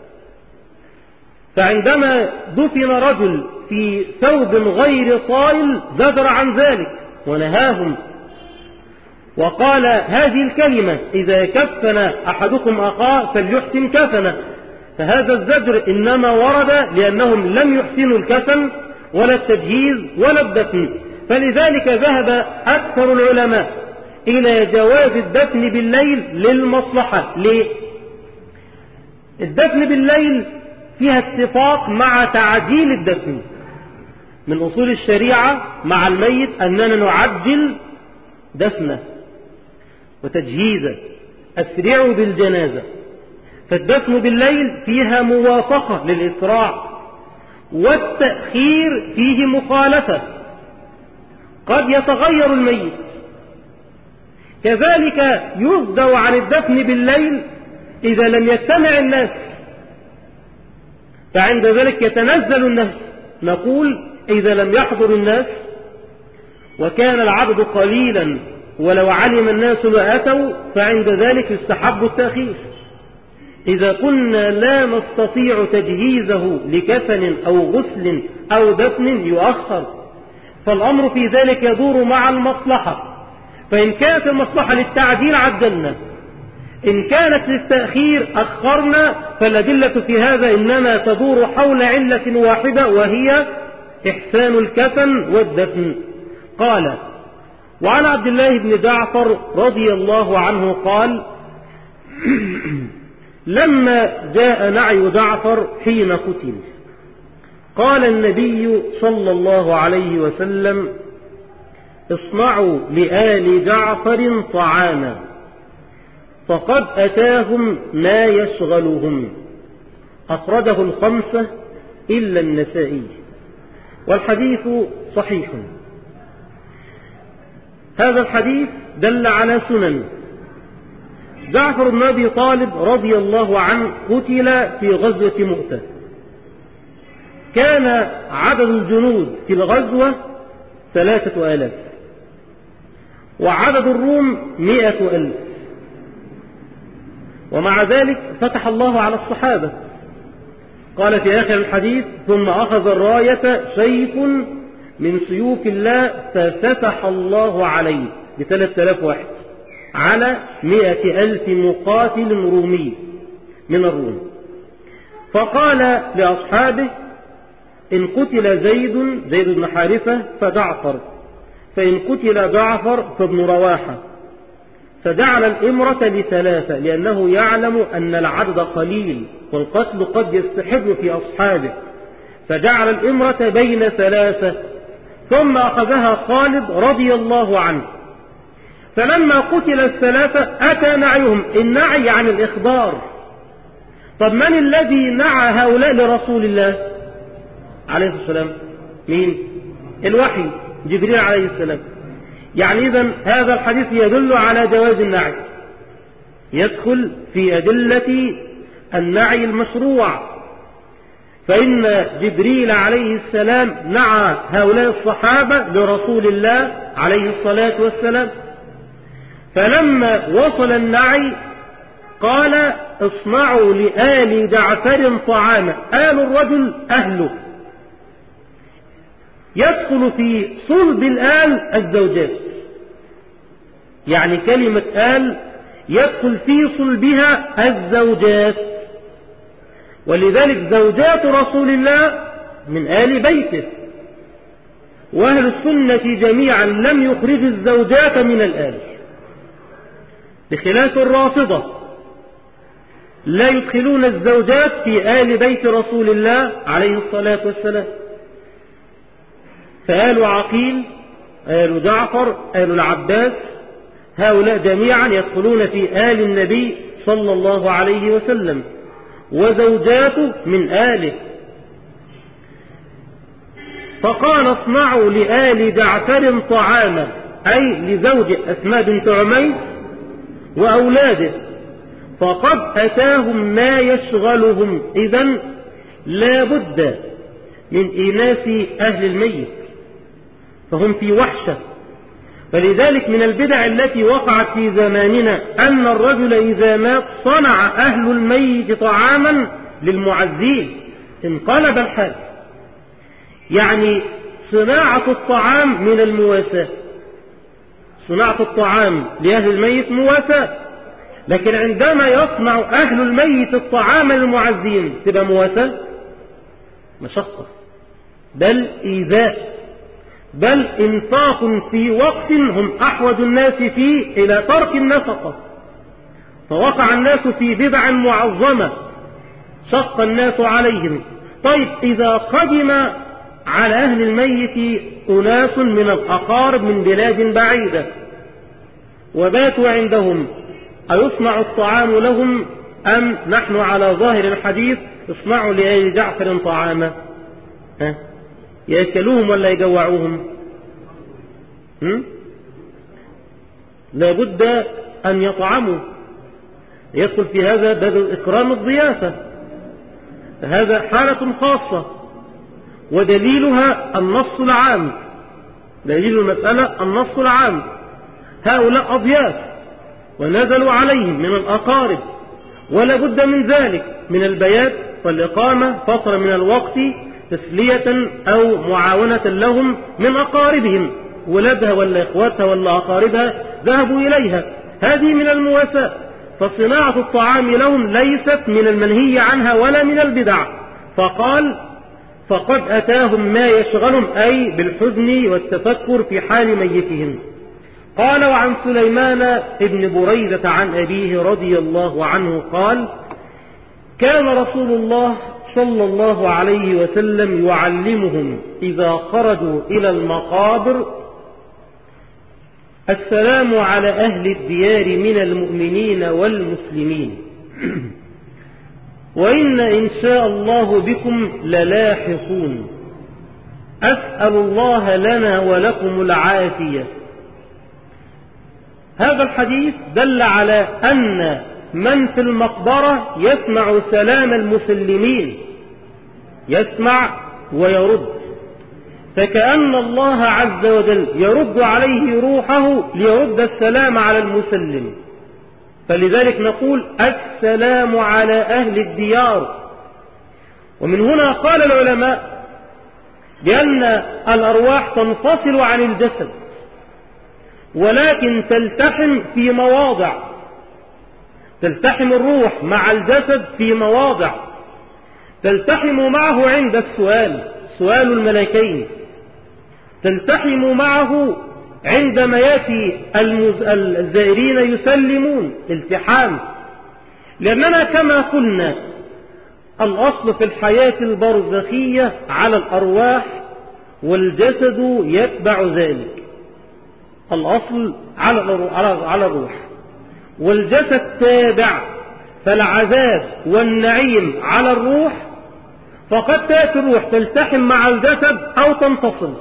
فعندما دفن رجل في ثوب غير طائل زجر عن ذلك ونهاهم، وقال هذه الكلمة إذا كفن أحدكم أخاه فليحسن كفنه. فهذا الزجر إنما ورد لأنهم لم يحسنوا الكفن ولا التجهيز ولا الدفن. فلذلك ذهب أكثر العلماء إلى جواز الدفن بالليل للمصلحة. ليه؟ الدفن بالليل فيها اتفاق مع تعجيل الدفن. من أصول الشريعة مع الميت أننا نعجل دفنه وتجهيزه، أسرعوا بالجنازة. فالدفن بالليل فيها موافقة للإسراع، والتأخير فيه مخالفة، قد يتغير الميت. كذلك يصدر عن الدفن بالليل إذا لم يجتمع الناس، فعند ذلك يتنزل النهي. نقول إذا لم يحضر الناس وكان العدد قليلا ولو علم الناس لأتوا، فعند ذلك يستحب التأخير. إذا كنا لا نستطيع تجهيزه لكفن أو غسل أو دفن يؤخر، فالأمر في ذلك يدور مع المصلحة. فإن كانت المصلحة للتعجيل عجلنا، إن كانت للتأخير أخرنا. فالأدلة في هذا إنما تدور حول علة واحدة، وهي إحسان الكفن والدفن. قال: وعن عبد الله بن جعفر رضي الله عنه قال: لما جاء نعي جعفر حين قتل قال النبي صلى الله عليه وسلم: اصنعوا لآل جعفر طعاما فقد أتاهم ما يشغلهم. أخرجه الخمسة إلا النسائي، والحديث صحيح. هذا الحديث دل على سنن. جعفر بن أبي طالب رضي الله عنه قتل في غزوة مؤتة. كان عدد الجنود في الغزوة 3000، وعدد الروم 100,000. ومع ذلك فتح الله على الصحابة. قال في آخر الحديث: ثم أخذ الراية سيف من سيوف الله ففتح الله عليه ب3000 واحد على 100,000 مقاتل رومي من الروم. فقال لأصحابه: إن قتل زيد بن حارثة فجعفر، فإن قتل جعفر فابن رواحة. فجعل الإمرة ل3 لأنه يعلم أن العدد قليل والقتل قد يستحب في أصحابه، فجعل الإمرة بين 3. ثم أخذها خالد رضي الله عنه. فلما قتل 3 أتى نعيهم. النعي عن الإخبار. طب من الذي نعى هؤلاء لرسول الله عليه الصلاة والسلام؟ مين؟ الوحي، جبريل عليه السلام. يعني إذن هذا الحديث يدل على جواز النعي، يدخل في أدلة النعي المشروع. فإن جبريل عليه السلام نعى هؤلاء الصحابة لرسول الله عليه الصلاة والسلام. فلما وصل النعي قال: اصنعوا لآل جعفر طعاما. آل الرجل أهله، يدخل في صلب الآل الزوجات. يعني كلمة آل يدخل في صلبها الزوجات، ولذلك زوجات رسول الله من آل بيته. وأهل السنة جميعا لم يخرجوا الزوجات من الآل، بخلاف الرافضة لا يدخلون الزوجات في آل بيت رسول الله عليه الصلاة والسلام. فآل عقيل، آل جعفر، آل العباس، هؤلاء جميعا يدخلون في آل النبي صلى الله عليه وسلم، وزوجاته من آله. فقال اصنعوا لآل جعفر طعاما، أي لزوج أسماء بنت عميس وأولاده، فقد أتاهم ما يشغلهم. إذن لا بد من إيناس أهل الميت، فهم في وحشة. فلذلك من البدع التي وقعت في زماننا أن الرجل إذا مات صنع أهل الميت طعاما للمعزين، انقلب الحال. يعني صناعة الطعام من المواساة، صناعة الطعام لأهل الميت مواساة، لكن عندما يصنع أهل الميت الطعام للمعزين تبقى مواساة؟ مشقة، بل إيذاء، بل إنفاق في وقت هم أحوج الناس فيه إلى ترك النفقة. فوقع الناس في بدع معظمة شق الناس عليهم. طيب إذا قدم على أهل الميت أناس من الأقارب من بلاد بعيدة وباتوا عندهم، أيصنع الطعام لهم أم نحن على ظاهر الحديث اصنعوا لآل جعفر طعاما؟ يأكلوهم ولا يجوعوهم؟ لا بد أن يطعموا. يدخل في هذا باب إكرام الضيافة، هذا حالة خاصة، ودليلها النص العام، دليل المسألة النص العام. هؤلاء أضياف ونزلوا عليهم من الأقارب، ولا بد من ذلك، من البيات والإقامة فترة من الوقت تسلية أو معاونة لهم من أقاربهم، ولدها ولا إخواتها ولا أقاربها ذهبوا إليها، هذه من المواساة. فصناعة الطعام لهم ليست من المنهي عنها ولا من البدع. فقال فقد أتاهم ما يشغلهم، أي بالحزن والتفكر في حال ميتهم. قال وعن سليمان بن بريدة عن أبيه رضي الله عنه قال كان رسول الله صلى الله عليه وسلم يعلمهم إذا خرجوا إلى المقابر السلام على أهل الديار من المؤمنين والمسلمين، وإن إن شاء الله بكم للاحقون، أسأل الله لنا ولكم العافية. هذا الحديث دل على أن من في المقبرة يسمع سلام المسلمين، يسمع ويرد، فكأن الله عز وجل يرد عليه روحه ليرد السلام على المسلم. فلذلك نقول السلام على أهل الديار. ومن هنا قال العلماء بأن الأرواح تنفصل عن الجسد، ولكن تلتحم في مواضع، تلتحم الروح مع الجسد في مواضع، تلتحم معه عند السؤال، سؤال الملكين، تلتحم معه عندما يأتي الزائرين يسلمون، التحام. لأننا كما قلنا الأصل في الحياة البرزخية على الأرواح، والجسد يتبع ذلك. الأصل على الروح، والجسد تابع، فالعذاب والنعيم على الروح، فقد تأتي الروح تلتحم مع الجسد أو تنفصل،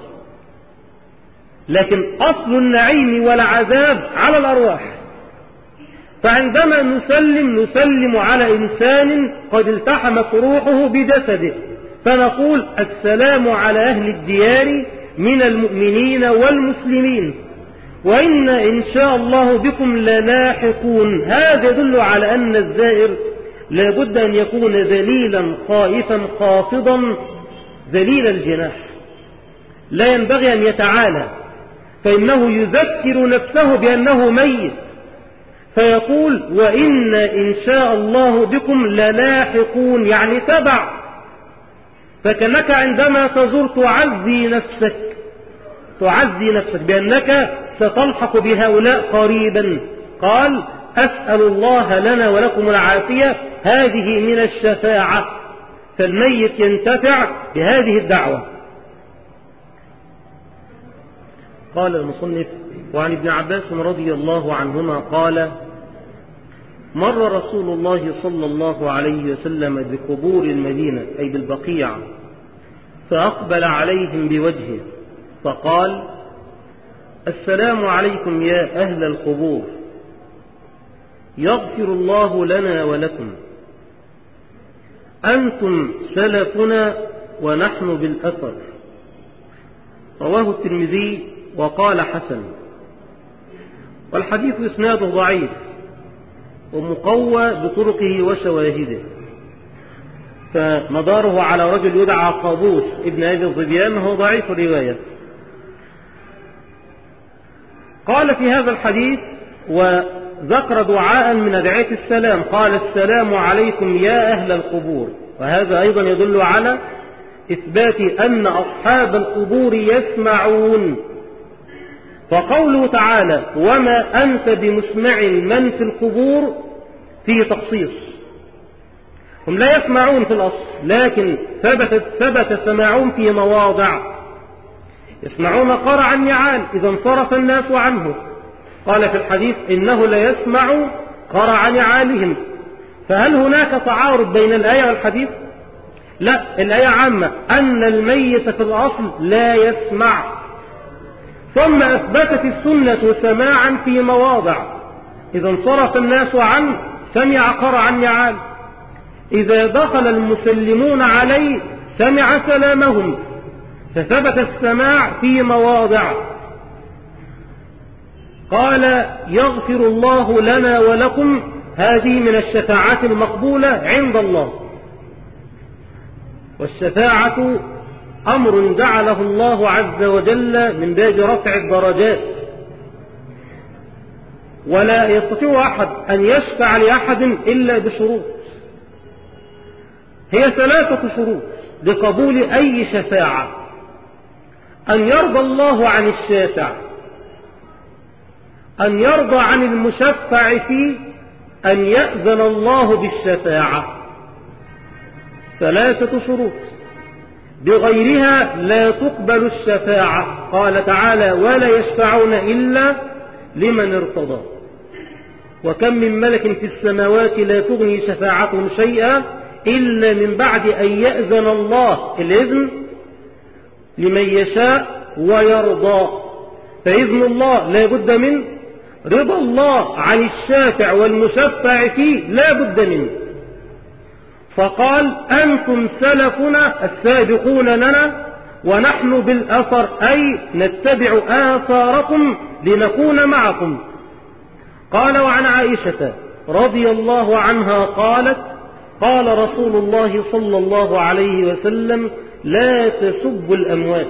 لكن أصل النعيم والعذاب على الأرواح. فعندما نسلم على إنسان قد التحمت روحه بجسده، فنقول السلام على أهل الديار من المؤمنين والمسلمين، وإن إن شاء الله بكم للاحقون. هذا يدل على أن الزائر لا بد أن يكون ذليلا خائفا خافضا ذليل الجناح، لا ينبغي أن يتعالى، فإنه يذكر نفسه بأنه ميت، فيقول وإن إن شاء الله بكم للاحقون، يعني تبع. فكأنك عندما تزور تعزي نفسك بأنك ستلحق بهؤلاء قريبا. قال أسأل الله لنا ولكم العافية، هذه من الشفاعة، فالميت ينتفع بهذه الدعوة. قال المصنف: وعن ابن عباس رضي الله عنهما قال: مر رسول الله صلى الله عليه وسلم بقبور المدينة أي بالبقيع، فأقبل عليهم بوجهه فقال: السلام عليكم يا أهل القبور، يغفر الله لنا ولكم، أنتم سلفنا ونحن بالأثر. رواه الترمذي وقال حسن. والحديث إسناده ضعيف ومقوى بطرقه وشواهده، فمداره على رجل يدعى قابوس ابن أبي الظبيان، هو ضعيف الرواية. قال في هذا الحديث وذكر دعاء من أدعية السلام، قال: السلام عليكم يا أهل القبور، وهذا أيضا يدل على إثبات أن أصحاب القبور يسمعون. فقوله تعالى: وما أنت بمسمع من في القبور، فيه تخصيص. هم لا يسمعون في الأصل، لكن ثبت سماعهم في مواضع. يسمعون قرع النعال إذا انصرف الناس عنه، قال في الحديث: إنه لا يسمع قرع نعالهم. فهل هناك تعارض بين الآية والحديث؟ لا، الآية عامة أن الميت في الأصل لا يسمع، ثم أثبتت السنة سماعا في مواضع. إذا انصرف الناس عنه سمع قرع النعال، إذا دخل المسلمون عليه سمع سلامهم، فثبت السماع في مواضع. قال: يغفر الله لنا ولكم، هذه من الشفاعات المقبولة عند الله. والشفاعة أمر جعله الله عز وجل من باب رفع الدرجات، ولا يستطيع أحد أن يشفع لأحد إلا بشروط. هي 3 شروط لقبول أي شفاعة: أن يرضى الله عن الشافع، أن يرضى عن المشفع فيه، أن يأذن الله بالشفاعة. 3 شروط، بغيرها لا تقبل الشفاعة. قال تعالى: ولا يشفعون إلا لمن ارتضى. وكم من ملك في السماوات لا تغني شفاعتهم شيئا إلا من بعد أن يأذن الله، الإذن لمن يشاء ويرضى. فإذن الله لا بد منه، رضا الله عن الشافع والمشفع فيه لا بد منه. فقال: أنتم سلفنا السابقون لنا ونحن بالأثر، أي نتبع آثاركم لنكون معكم. قال: وعن عائشة رضي الله عنها قالت: قال رسول الله صلى الله عليه وسلم: لا تسبوا الأموات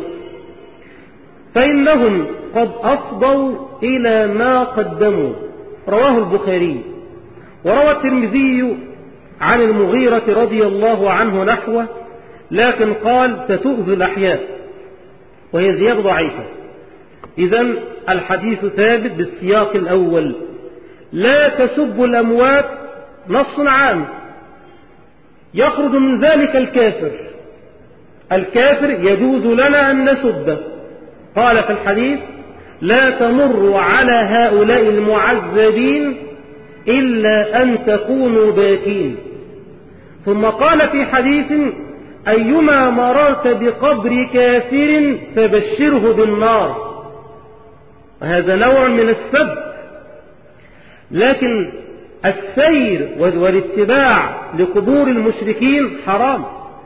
فإنهم قد أفضوا إلى ما قدموا. رواه البخاري. وروى الترمذي عن المغيرة رضي الله عنه نحوه، لكن قال: ستؤذي الأحياء، وهي زيادة ضعيفة. إذن الحديث ثابت بالسياق الأول: لا تسبوا الأموات، نص عام يخرج من ذلك الكافر. الكافر يجوز لنا أن نسبه. قال في الحديث: لا تمروا على هؤلاء المعذبين إلا أن تكونوا باكين. ثم قال في حديث: أيما مررت بقبر كافر فبشره بالنار. وهذا نوع من السب، لكن السير والاتباع لقبور المشركين حرام.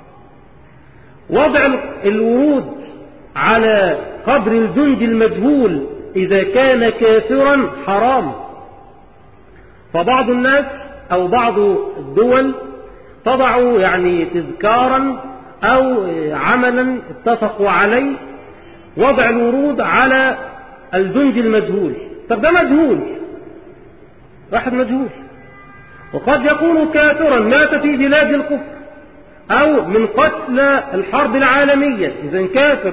وضع الورود على قبر الجند المجهول إذا كان كافرا حرام. فبعض الناس أو بعض الدول تضع تذكارا أو عملا اتفقوا عليه وضع الورود على الجند المجهول. طب ده مجهول، واحد مجهول، وقد يكون كافرا مات في بلاد الكفر أو من قتل الحرب العالمية، إذن كافر.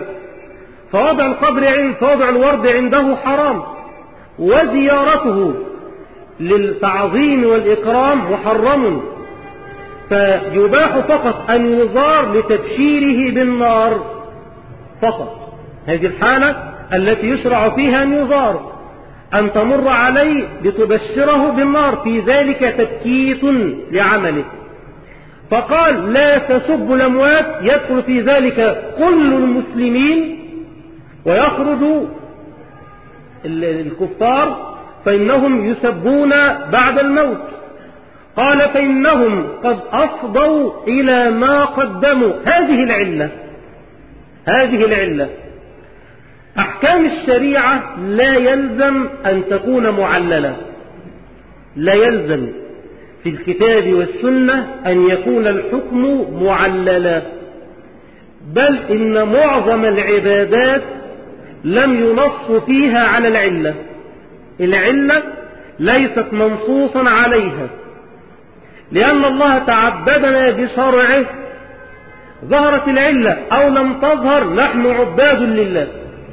فوضع الورد عنده حرام، وزيارته للتعظيم والإكرام محرم، فيباح فقط أن يزار لتبشيره بالنار فقط. هذه الحالة التي يشرع فيها أن يزار، أن تمر عليه لتبشره بالنار، في ذلك تبكيت لعمله. فقال لا تسبوا الأموات، يدخل في ذلك كل المسلمين ويخرج الكفار فإنهم يسبون بعد الموت. قال فإنهم قد أفضوا إلى ما قدموا. هذه العلة. أحكام الشريعة لا يلزم أن تكون معللة، لا يلزم في الكتاب والسنة أن يكون الحكم معللا، بل إن معظم العبادات لم ينص فيها على العلة. العلة ليست منصوصا عليها، لأن الله تعبدنا بشرعه. ظهرت العلة أو لم تظهر نحن عباد لله،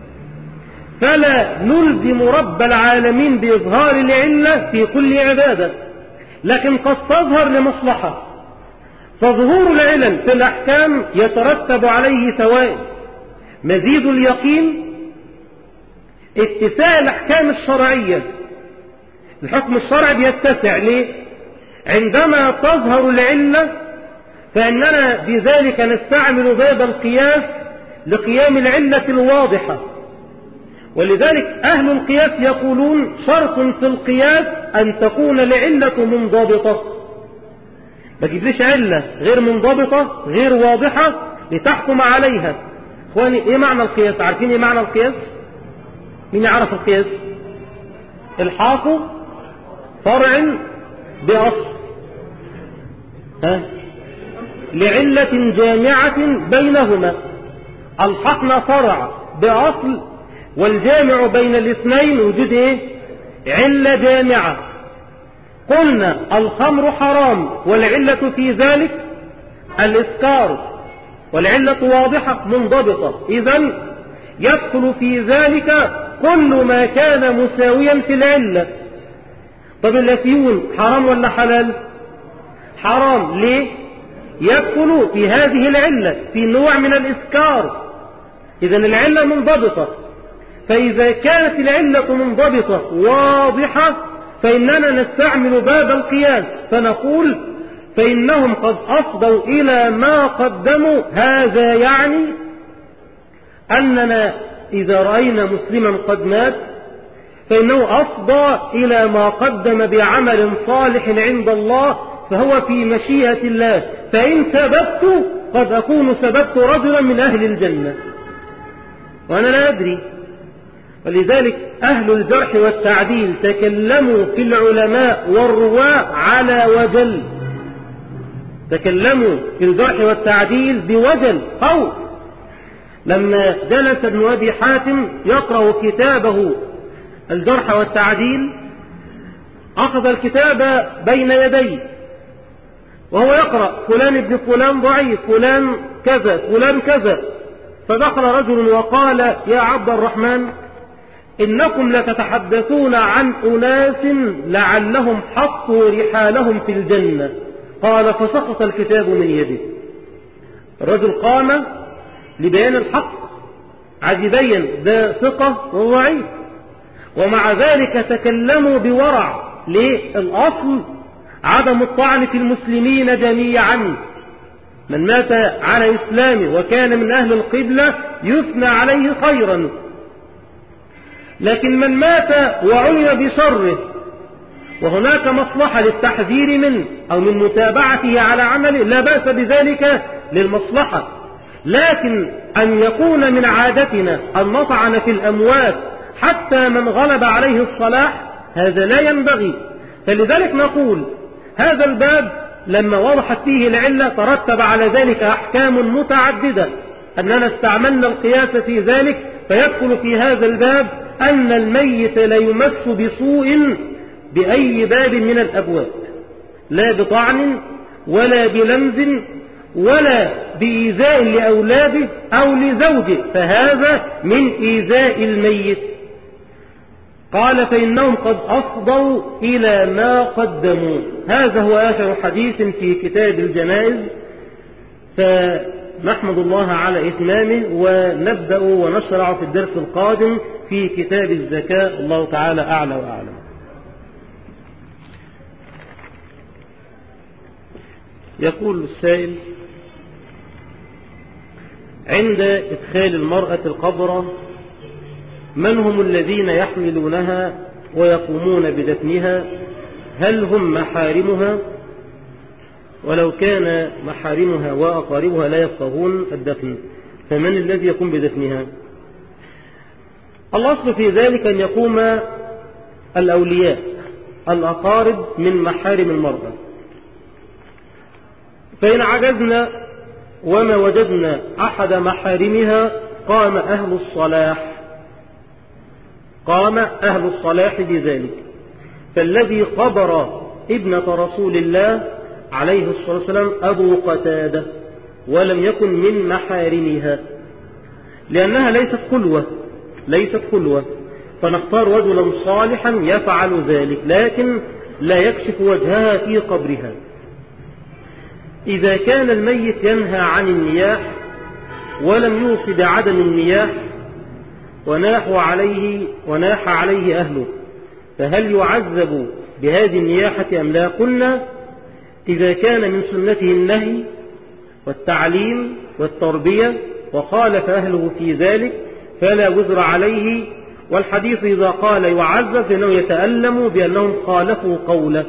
فلا نلزم رب العالمين بإظهار العلة في كل عبادة، لكن قد تظهر لمصلحة. فظهور العلل في الأحكام يترتب عليه فوائد: مزيد اليقين، اتساع الأحكام الشرعية. الحكم الشرعي بيتسع ليه؟ عندما تظهر العلة فإننا بذلك نستعمل باب القياس لقيام العلة الواضحة. ولذلك أهل القياس يقولون شرط في القياس أن تكون العلة منضبطة. ما تجيبليش علة غير منضبطة غير واضحة لتحكم عليها. اخواني، ايه معنى القياس؟ عارفين ايه معنى القياس؟ مين يعرف القياس؟ الحاق فرع بأصل لعلة جامعة بينهما. الحقنا فرع بأصل، والجامع بين الاثنين وجود ايه؟ علة جامعة. قلنا الخمر حرام والعلة في ذلك الإسكار، والعلة واضحة منضبطة، إذن يدخل في ذلك كل ما كان مساويا في العلة. طب الأفيون حرام ولا حلال؟ حرام. ليه؟ يدخل في هذه العلة في نوع من الإسكار، إذن العلة منضبطة. فإذا كانت العلة منضبطة واضحة فإننا نستعمل باب القياس فنقول فإنهم قد أفضوا إلى ما قدموا. هذا يعني أننا إذا رأينا مسلما قد مات فإنه أفضى إلى ما قدم بعمل صالح عند الله، فهو في مشيئة الله. فإن سببت قد أكون سببت رجلا من أهل الجنة وأنا لا أدري. ولذلك أهل الجرح والتعديل تكلموا في العلماء والرواة على وجل، تكلموا في الجرح والتعديل بوجل قول. لما جلس ابن أبي حاتم يقرأ كتابه الجرح والتعديل أخذ الكتاب بين يديه وهو يقرأ فلان ابن فلان ضعيف، فلان كذا، فلان كذا. فدخل رجل وقال يا عبد الرحمن إنكم لتتحدثون عن أناس لعلهم حطوا رحالهم في الجنة. قال فسقط الكتاب من يده. الرجل قام لبيان الحق، عايز يبين ده ثقة وضعيف، ومع ذلك تكلموا بورع. ليه؟ الأصل عدم الطعن في المسلمين جميعا. من مات على إسلامه وكان من أهل القبلة يثنى عليه خيرا، لكن من مات وعلم بشره وهناك مصلحة للتحذير منه أو من متابعته على عمله لا بأس بذلك للمصلحة. لكن أن يكون من عادتنا أن نطعن في الأموات حتى من غلب عليه الصلاح هذا لا ينبغي. فلذلك نقول هذا الباب لما وضحت فيه العلة ترتب على ذلك أحكام متعددة، أننا استعملنا القياس في ذلك. فيدخل في هذا الباب أن الميت لا يمس بسوء بأي باب من الأبواب، لا بطعن ولا بلمز ولا بإيذاء لأولاده أو لزوجه، فهذا من إيذاء الميت. قال فإنهم قد أفضوا إلى ما قدموا. هذا هو آخر حديث في كتاب الجنائز. نحمد الله على إتمامه، ونبدأ ونشرع في الدرس القادم في كتاب الزكاة. الله تعالى أعلى وأعلم. يقول السائل: عند إدخال المرأة القبر من هم الذين يحملونها ويقومون بدفنها؟ هل هم محارمها؟ ولو كان محارمها وأقاربها لا يفقهون الدفن فمن الذي يقوم بدفنها؟ الأصل في ذلك أن يقوم الأولياء الأقارب من محارم المرأة، فإن عجزنا وما وجدنا أحد محارمها قام أهل الصلاح بذلك. فالذي قبر ابنة رسول الله عليه الصلاة والسلام أبو قتادة ولم يكن من محارمها، لأنها ليست خلوة، فنختار رجلا صالحا يفعل ذلك، لكن لا يكشف وجهها في قبرها. إذا كان الميت ينهى عن النياح ولم يوصي بعدم النياح وناح عليه أهله، فهل يعذب بهذه النياحة أم لا؟ قلنا: إذا كان من سنته النهي والتعليم والتربية وخالف أهله في ذلك فلا وزر عليه، والحديث إذا قال يعذب فإنه يتألم بأنهم خالفوا قوله.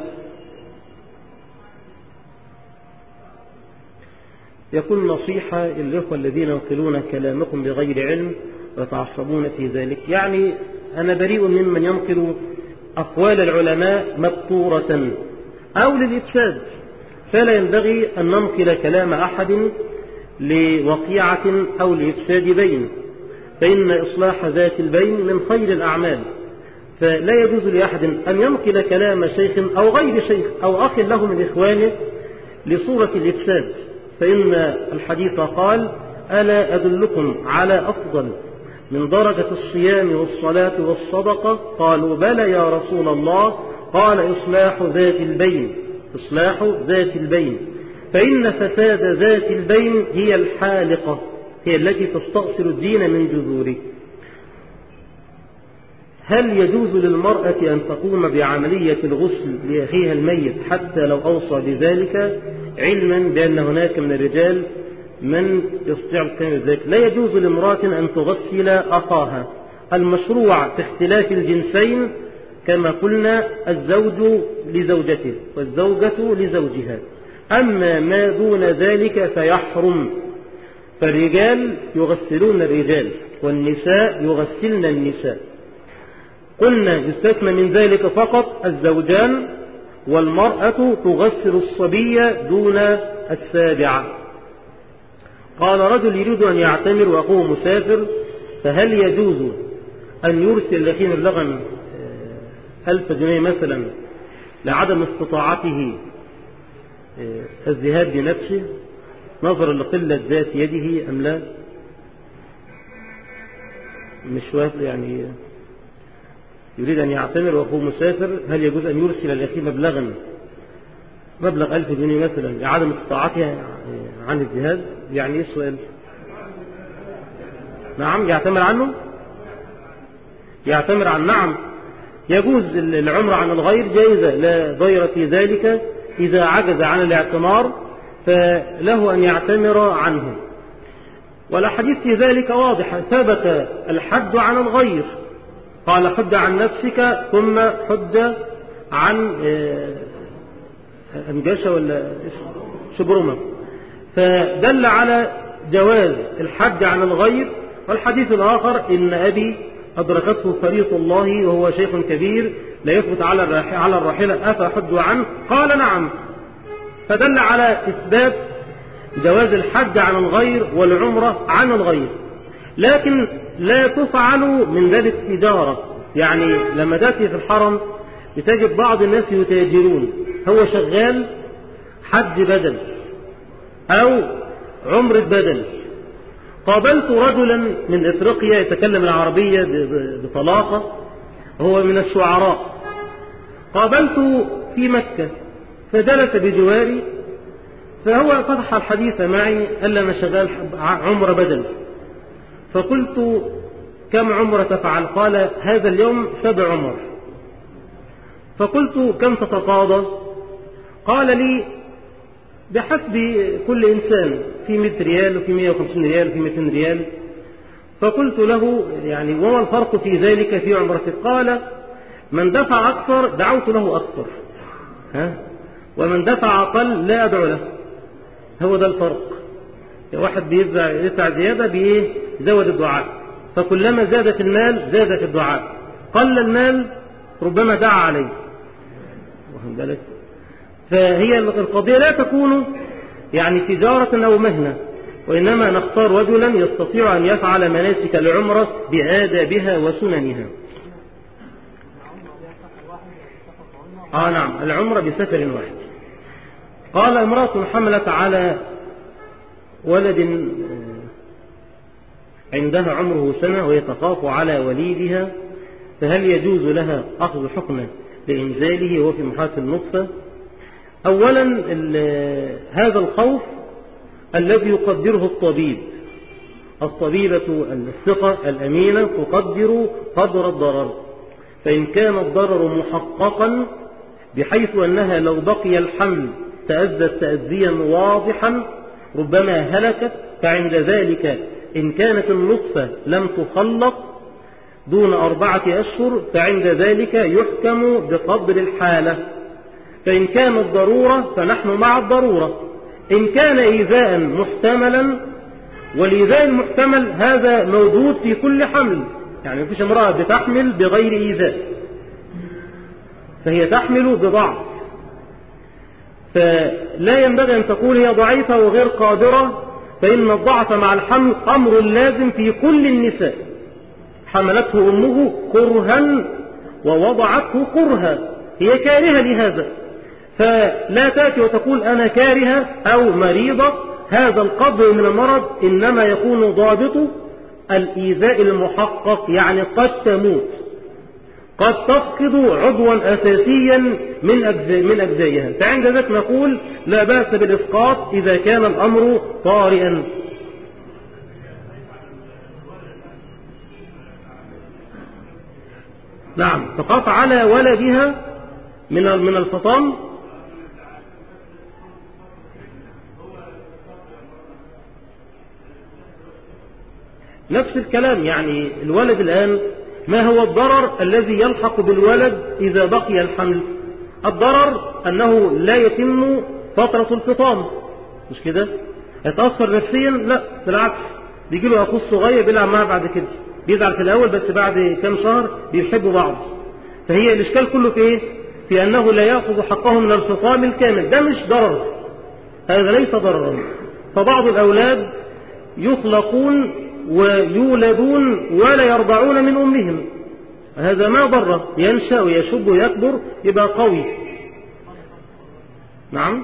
يكون نصيحة الإخوة الذين ينقلون كلامكم بغير علم ويتعصبون في ذلك. يعني أنا بريء ممن ينقل أقوال العلماء مبتورة أو للإفساد، فلا ينبغي أن ننقل كلام أحد لوقيعة أو لإفساد بين، فإن إصلاح ذات البين من خير الأعمال. فلا يجوز لأحد أن ينقل كلام شيخ أو غير شيخ أو أخ له من إخوانه لصورة الإفساد، فإن الحديث قال: ألا أدلكم على أفضل من درجة الصيام والصلاة والصدقة؟ قالوا: بلى يا رسول الله. قال: إصلاح ذات البين، فإن فساد ذات البين هي الحالقة، هي التي تستأصل الدين من جذوره. هل يجوز للمرأة أن تقوم بعملية الغسل لأخيها الميت حتى لو أوصى بذلك، علما بأن هناك من الرجال من يستطيع القيام بذلك؟ لا يجوز لامرأة أن تغسل أخاها. المشروع في اختلاف الجنسين كما قلنا الزوج لزوجته والزوجة لزوجها، أما ما دون ذلك فيحرم. فالرجال يغسلون الرجال والنساء يغسلن النساء. قلنا يستثنى من ذلك فقط الزوجان، والمرأة تغسل الصبية دون السابعة. قال رجل يريد أن يعتمر وأخوه مسافر، فهل يجوز أن يرسل لأخيه مبلغا 1000 جنيه مثلا لعدم استطاعته الذهاب بنفسه نظرا لقلة ذات يده أم لا؟ مش واثق، يعني يريد أن يعتمر وأخوه مسافر، هل يجوز أن يرسل لأخيه مبلغ 1000 جنيه مثلا لعدم استطاعته عن الذهاب؟ يعني إيه السؤال؟ نعم، يعتمر عنه؟ يعتمر عن، نعم يجوز العمر عن الغير، جائزة لا ضير في ذلك. إذا عجز عن الاعتمار فله أن يعتمر عنه، والحديث في ذلك واضح. ثبت الحد عن الغير، قال: حد عن نفسك ثم حد عن أنجشة ولا شبرمة، فدل على جواز الحد عن الغير. والحديث الآخر: إن أبي أدركته فريضة الله وهو شيخ كبير لا يثبت على الراحلة أفأحد عنه؟ قال: نعم. فدل على إثبات جواز الحج عن الغير والعمرة عن الغير، لكن لا تفعل من ذلك تجارة. يعني لما تأتي في الحرم بتجد بعض الناس يتاجرون، هو شغال حج بدل أو عمرة بدل. قابلت رجلا من إفريقيا يتكلم العربية بطلاقة، هو من الشعراء، قابلته في مكة فجلس بجواري فهو فتح الحديث معي، قال لي أنا شغال عمرة بدل. فقلت كم عمرة تفعل؟ قال هذا اليوم 7 عمر. فقلت كم تتقاضى؟ قال لي بحسب كل إنسان، في 100 ريال وفي 150 ريال وفي 200 ريال. فقلت له يعني وما الفرق في ذلك في عمرتك؟ قال من دفع أكثر دعوت له أكثر، ومن دفع أقل لا أدعو له. هو ده الفرق. واحد بيدفع زيادة بيزود الدعاء، فكلما زادت المال زادت الدعاء، قل المال ربما دعا عليه. واخد بالك؟ فهي القضية لا تكون يعني تجارة أو مهنة، وإنما نختار رجلا يستطيع أن يفعل مناسك العمرة بآدابها وسننها. نعم، العمرة بسفر واحد. قال امرأة حملت على ولد عندها عمره 1 سنة وهي تخاف على وليدها، فهل يجوز لها أخذ حقنة لإنزاله وهو في مرحلة النطفة؟ أولا هذا الخوف الذي يقدره الطبيب، الطبيبة الثقة الأمينة تقدر قدر الضرر، فإن كان الضرر محققا بحيث أنها لو بقي الحمل تأذت تأذيا واضحا ربما هلكت، فعند ذلك إن كانت النطفة لم تخلق دون 4 أشهر فعند ذلك يحكم بقدر الحالة. فإن كانت ضرورة فنحن مع الضرورة. إن كان إيذاء محتملا، والإيذاء المحتمل هذا موجود في كل حمل، يعني مفيش امرأة بتحمل بغير إيذاء، فهي تحمل بضعف، فلا ينبغي أن تقول هي ضعيفة وغير قادرة، فإن الضعف مع الحمل أمر لازم في كل النساء. حملته أمه كرها ووضعته كرها، هي كارهة لهذا، فلا تأتي وتقول أنا كارهة أو مريضة. هذا القدر من المرض إنما يكون ضابط الإيذاء المحقق، يعني قد تموت، قد تفقد عضوا أساسيا من أجزائها، فعند ذلك نقول لا بأس بالإسقاط إذا كان الأمر طارئا. نعم، تقاط على ولدها من الفطام. نفس الكلام، يعني الولد الآن ما هو الضرر الذي يلحق بالولد إذا بقي الحمل؟ الضرر أنه لا يتم فترة الفطام، مش كده؟ يتأثر نفسيا؟ لا، بالعكس، بيجي له أخوه الصغير بيلعب معاه بعد كده، بيزعل في الأول بس بعد كم شهر بيحبوا بعض. فهي الإشكال كله في إيه؟ في أنه لا يأخذ حقه من الفطام الكامل. ده مش ضرر، هذا ليس ضررا. فبعض الأولاد يخلقون ويولدون ولا يرضعون من أمهم، هذا ما ضره، ينشأ ويشب ويكبر يبقى قوي. نعم.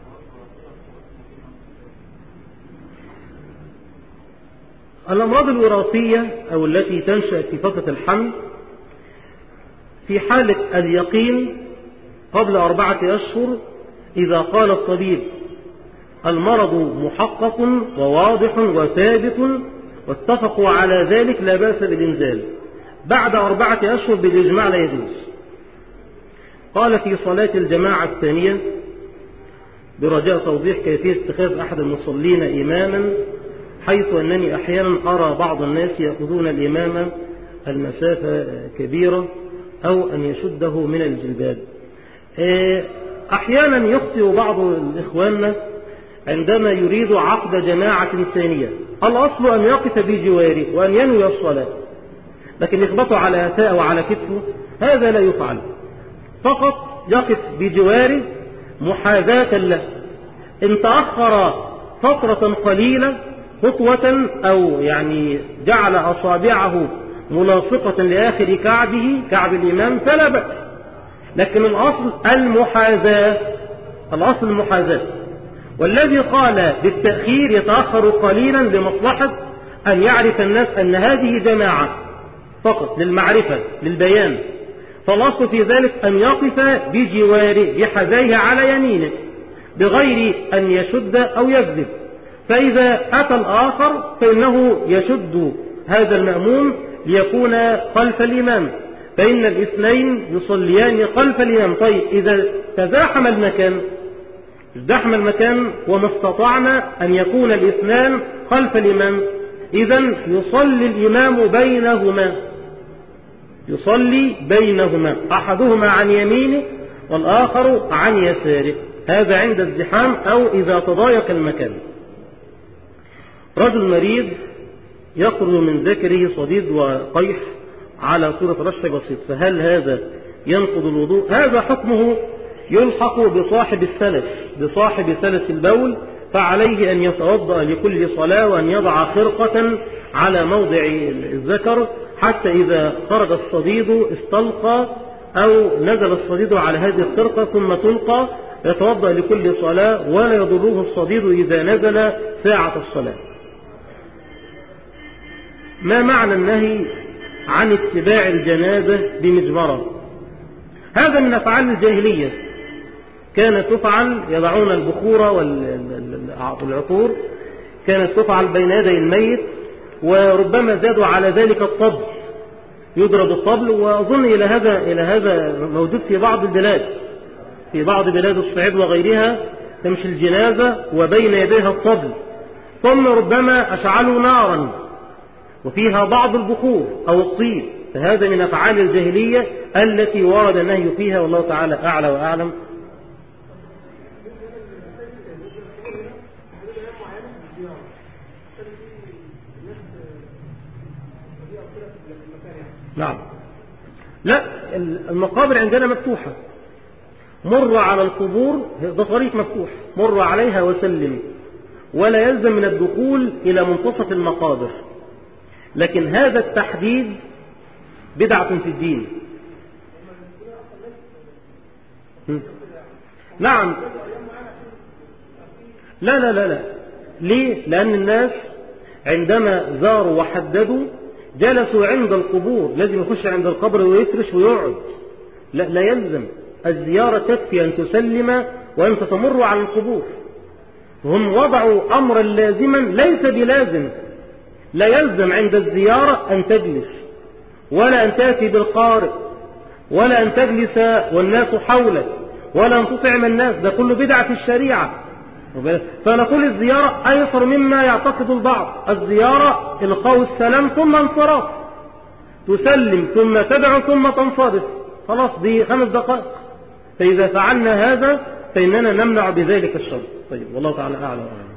الأمراض الوراثية أو التي تنشأ في فترة الحمل في حالة اليقين قبل 4 أشهر، إذا قال الطبيب المرض محقق وواضح وثابت واتفقوا على ذلك لا بأس بالإنزال. بعد 4 أشهر بالإجماع لا يجوز. قال في صلاة الجماعة الثانية برجاء توضيح كيفية اتخاذ أحد المصلين إماما، حيث أنني أحيانا أرى بعض الناس يأخذون الإمام المسافة كبيرة أو أن يشده من الجلباب. أحيانا يخطئ بعض الإخوان عندما يريد عقد جماعة ثانية، الأصل أن يقف بجواره وأن ينوي الصلاة، لكن يخبطه على أتاء وعلى كتفه هذا لا يفعل، فقط يقف بجواره محاذاة له. إن تأخر فترة قليلة خطوة أو يعني جعل أصابعه ملاصقة لآخر كعبه كعب الإمام فلا بأس، لكن الأصل المحاذاة، الأصل المحاذاة. والذي قال بالتأخير يتأخر قليلا لمصلحة أن يعرف الناس أن هذه جماعة فقط للمعرفة للبيان، فالأصل في ذلك أن يقف بجواره بحذائه على يمينه، بغير أن يشد أو يكذب. فإذا أتى الآخر فإنه يشد هذا المأموم ليكون خلف الإمام، فإن الاثنين يصليان خلف الإمام. طيب إذا تزاحم المكان وما استطعنا أن يكون الاثنان خلف الإمام، إذن يصلي بينهما أحدهما عن يمينه والآخر عن يساره. هذا عند الزحام أو إذا تضايق المكان. رجل مريض يخرج من ذكره صديد وقيح على صورة رشح بسيط، فهل هذا ينقض الوضوء؟ هذا حكمه يلحق بصاحب سلس البول، فعليه أن يتوضأ لكل صلاة وأن يضع خرقة على موضع الذكر حتى إذا خرج الصديد استلقى أو نزل الصديد على هذه الخرقة ثم تلقى، يتوضأ لكل صلاة ولا يضره الصديد إذا نزل ساعة الصلاة. ما معنى النهي عن اتباع الجنازة بمجمرة؟ هذا من أفعال الجاهلية، كانت تفعل، يضعون البخور والعطور، كانت تفعل بين يدي الميت، وربما زادوا على ذلك الطبل، يضرب الطبل. وأظن إلى هذا موجود في بعض البلاد، في بعض بلاد الصعيد وغيرها تمشي الجنازة وبين يديها الطبل، ثم ربما أشعلوا نارا وفيها بعض البخور أو الطيب. فهذا من أفعال الجاهلية التي ورد النهي فيها، والله تعالى أعلى وأعلم. نعم، لا، المقابر عندنا مفتوحة، مر على القبور، ده طريق مفتوح، مر عليها وسلم، ولا يلزم من الدخول إلى منتصف المقابر. لكن هذا التحديد بدعة في الدين. نعم، لا. ليه؟ لأن الناس عندما زاروا وحددوا جلسوا عند القبور، لازم يخش عند القبر ويفرش ويقعد. لا يلزم، الزيارة تكفي أن تسلم وأنت تمر على القبور. هم وضعوا أمرا لازما ليس بلازم. لا يلزم عند الزيارة أن تجلس، ولا أن تأتي بالقارئ، ولا أن تجلس والناس حولك، ولا أن تطعم الناس، ده كله بدعة في الشريعة. فنقول الزيارة أيسر مما يعتقد البعض. الزيارة إلقاء السلام ثم انصراف، تسلم ثم تدعو ثم تنصرف، خلاص دي 5 دقائق. فإذا فعلنا هذا فإننا نمنع بذلك الشر. طيب، والله تعالى أعلم.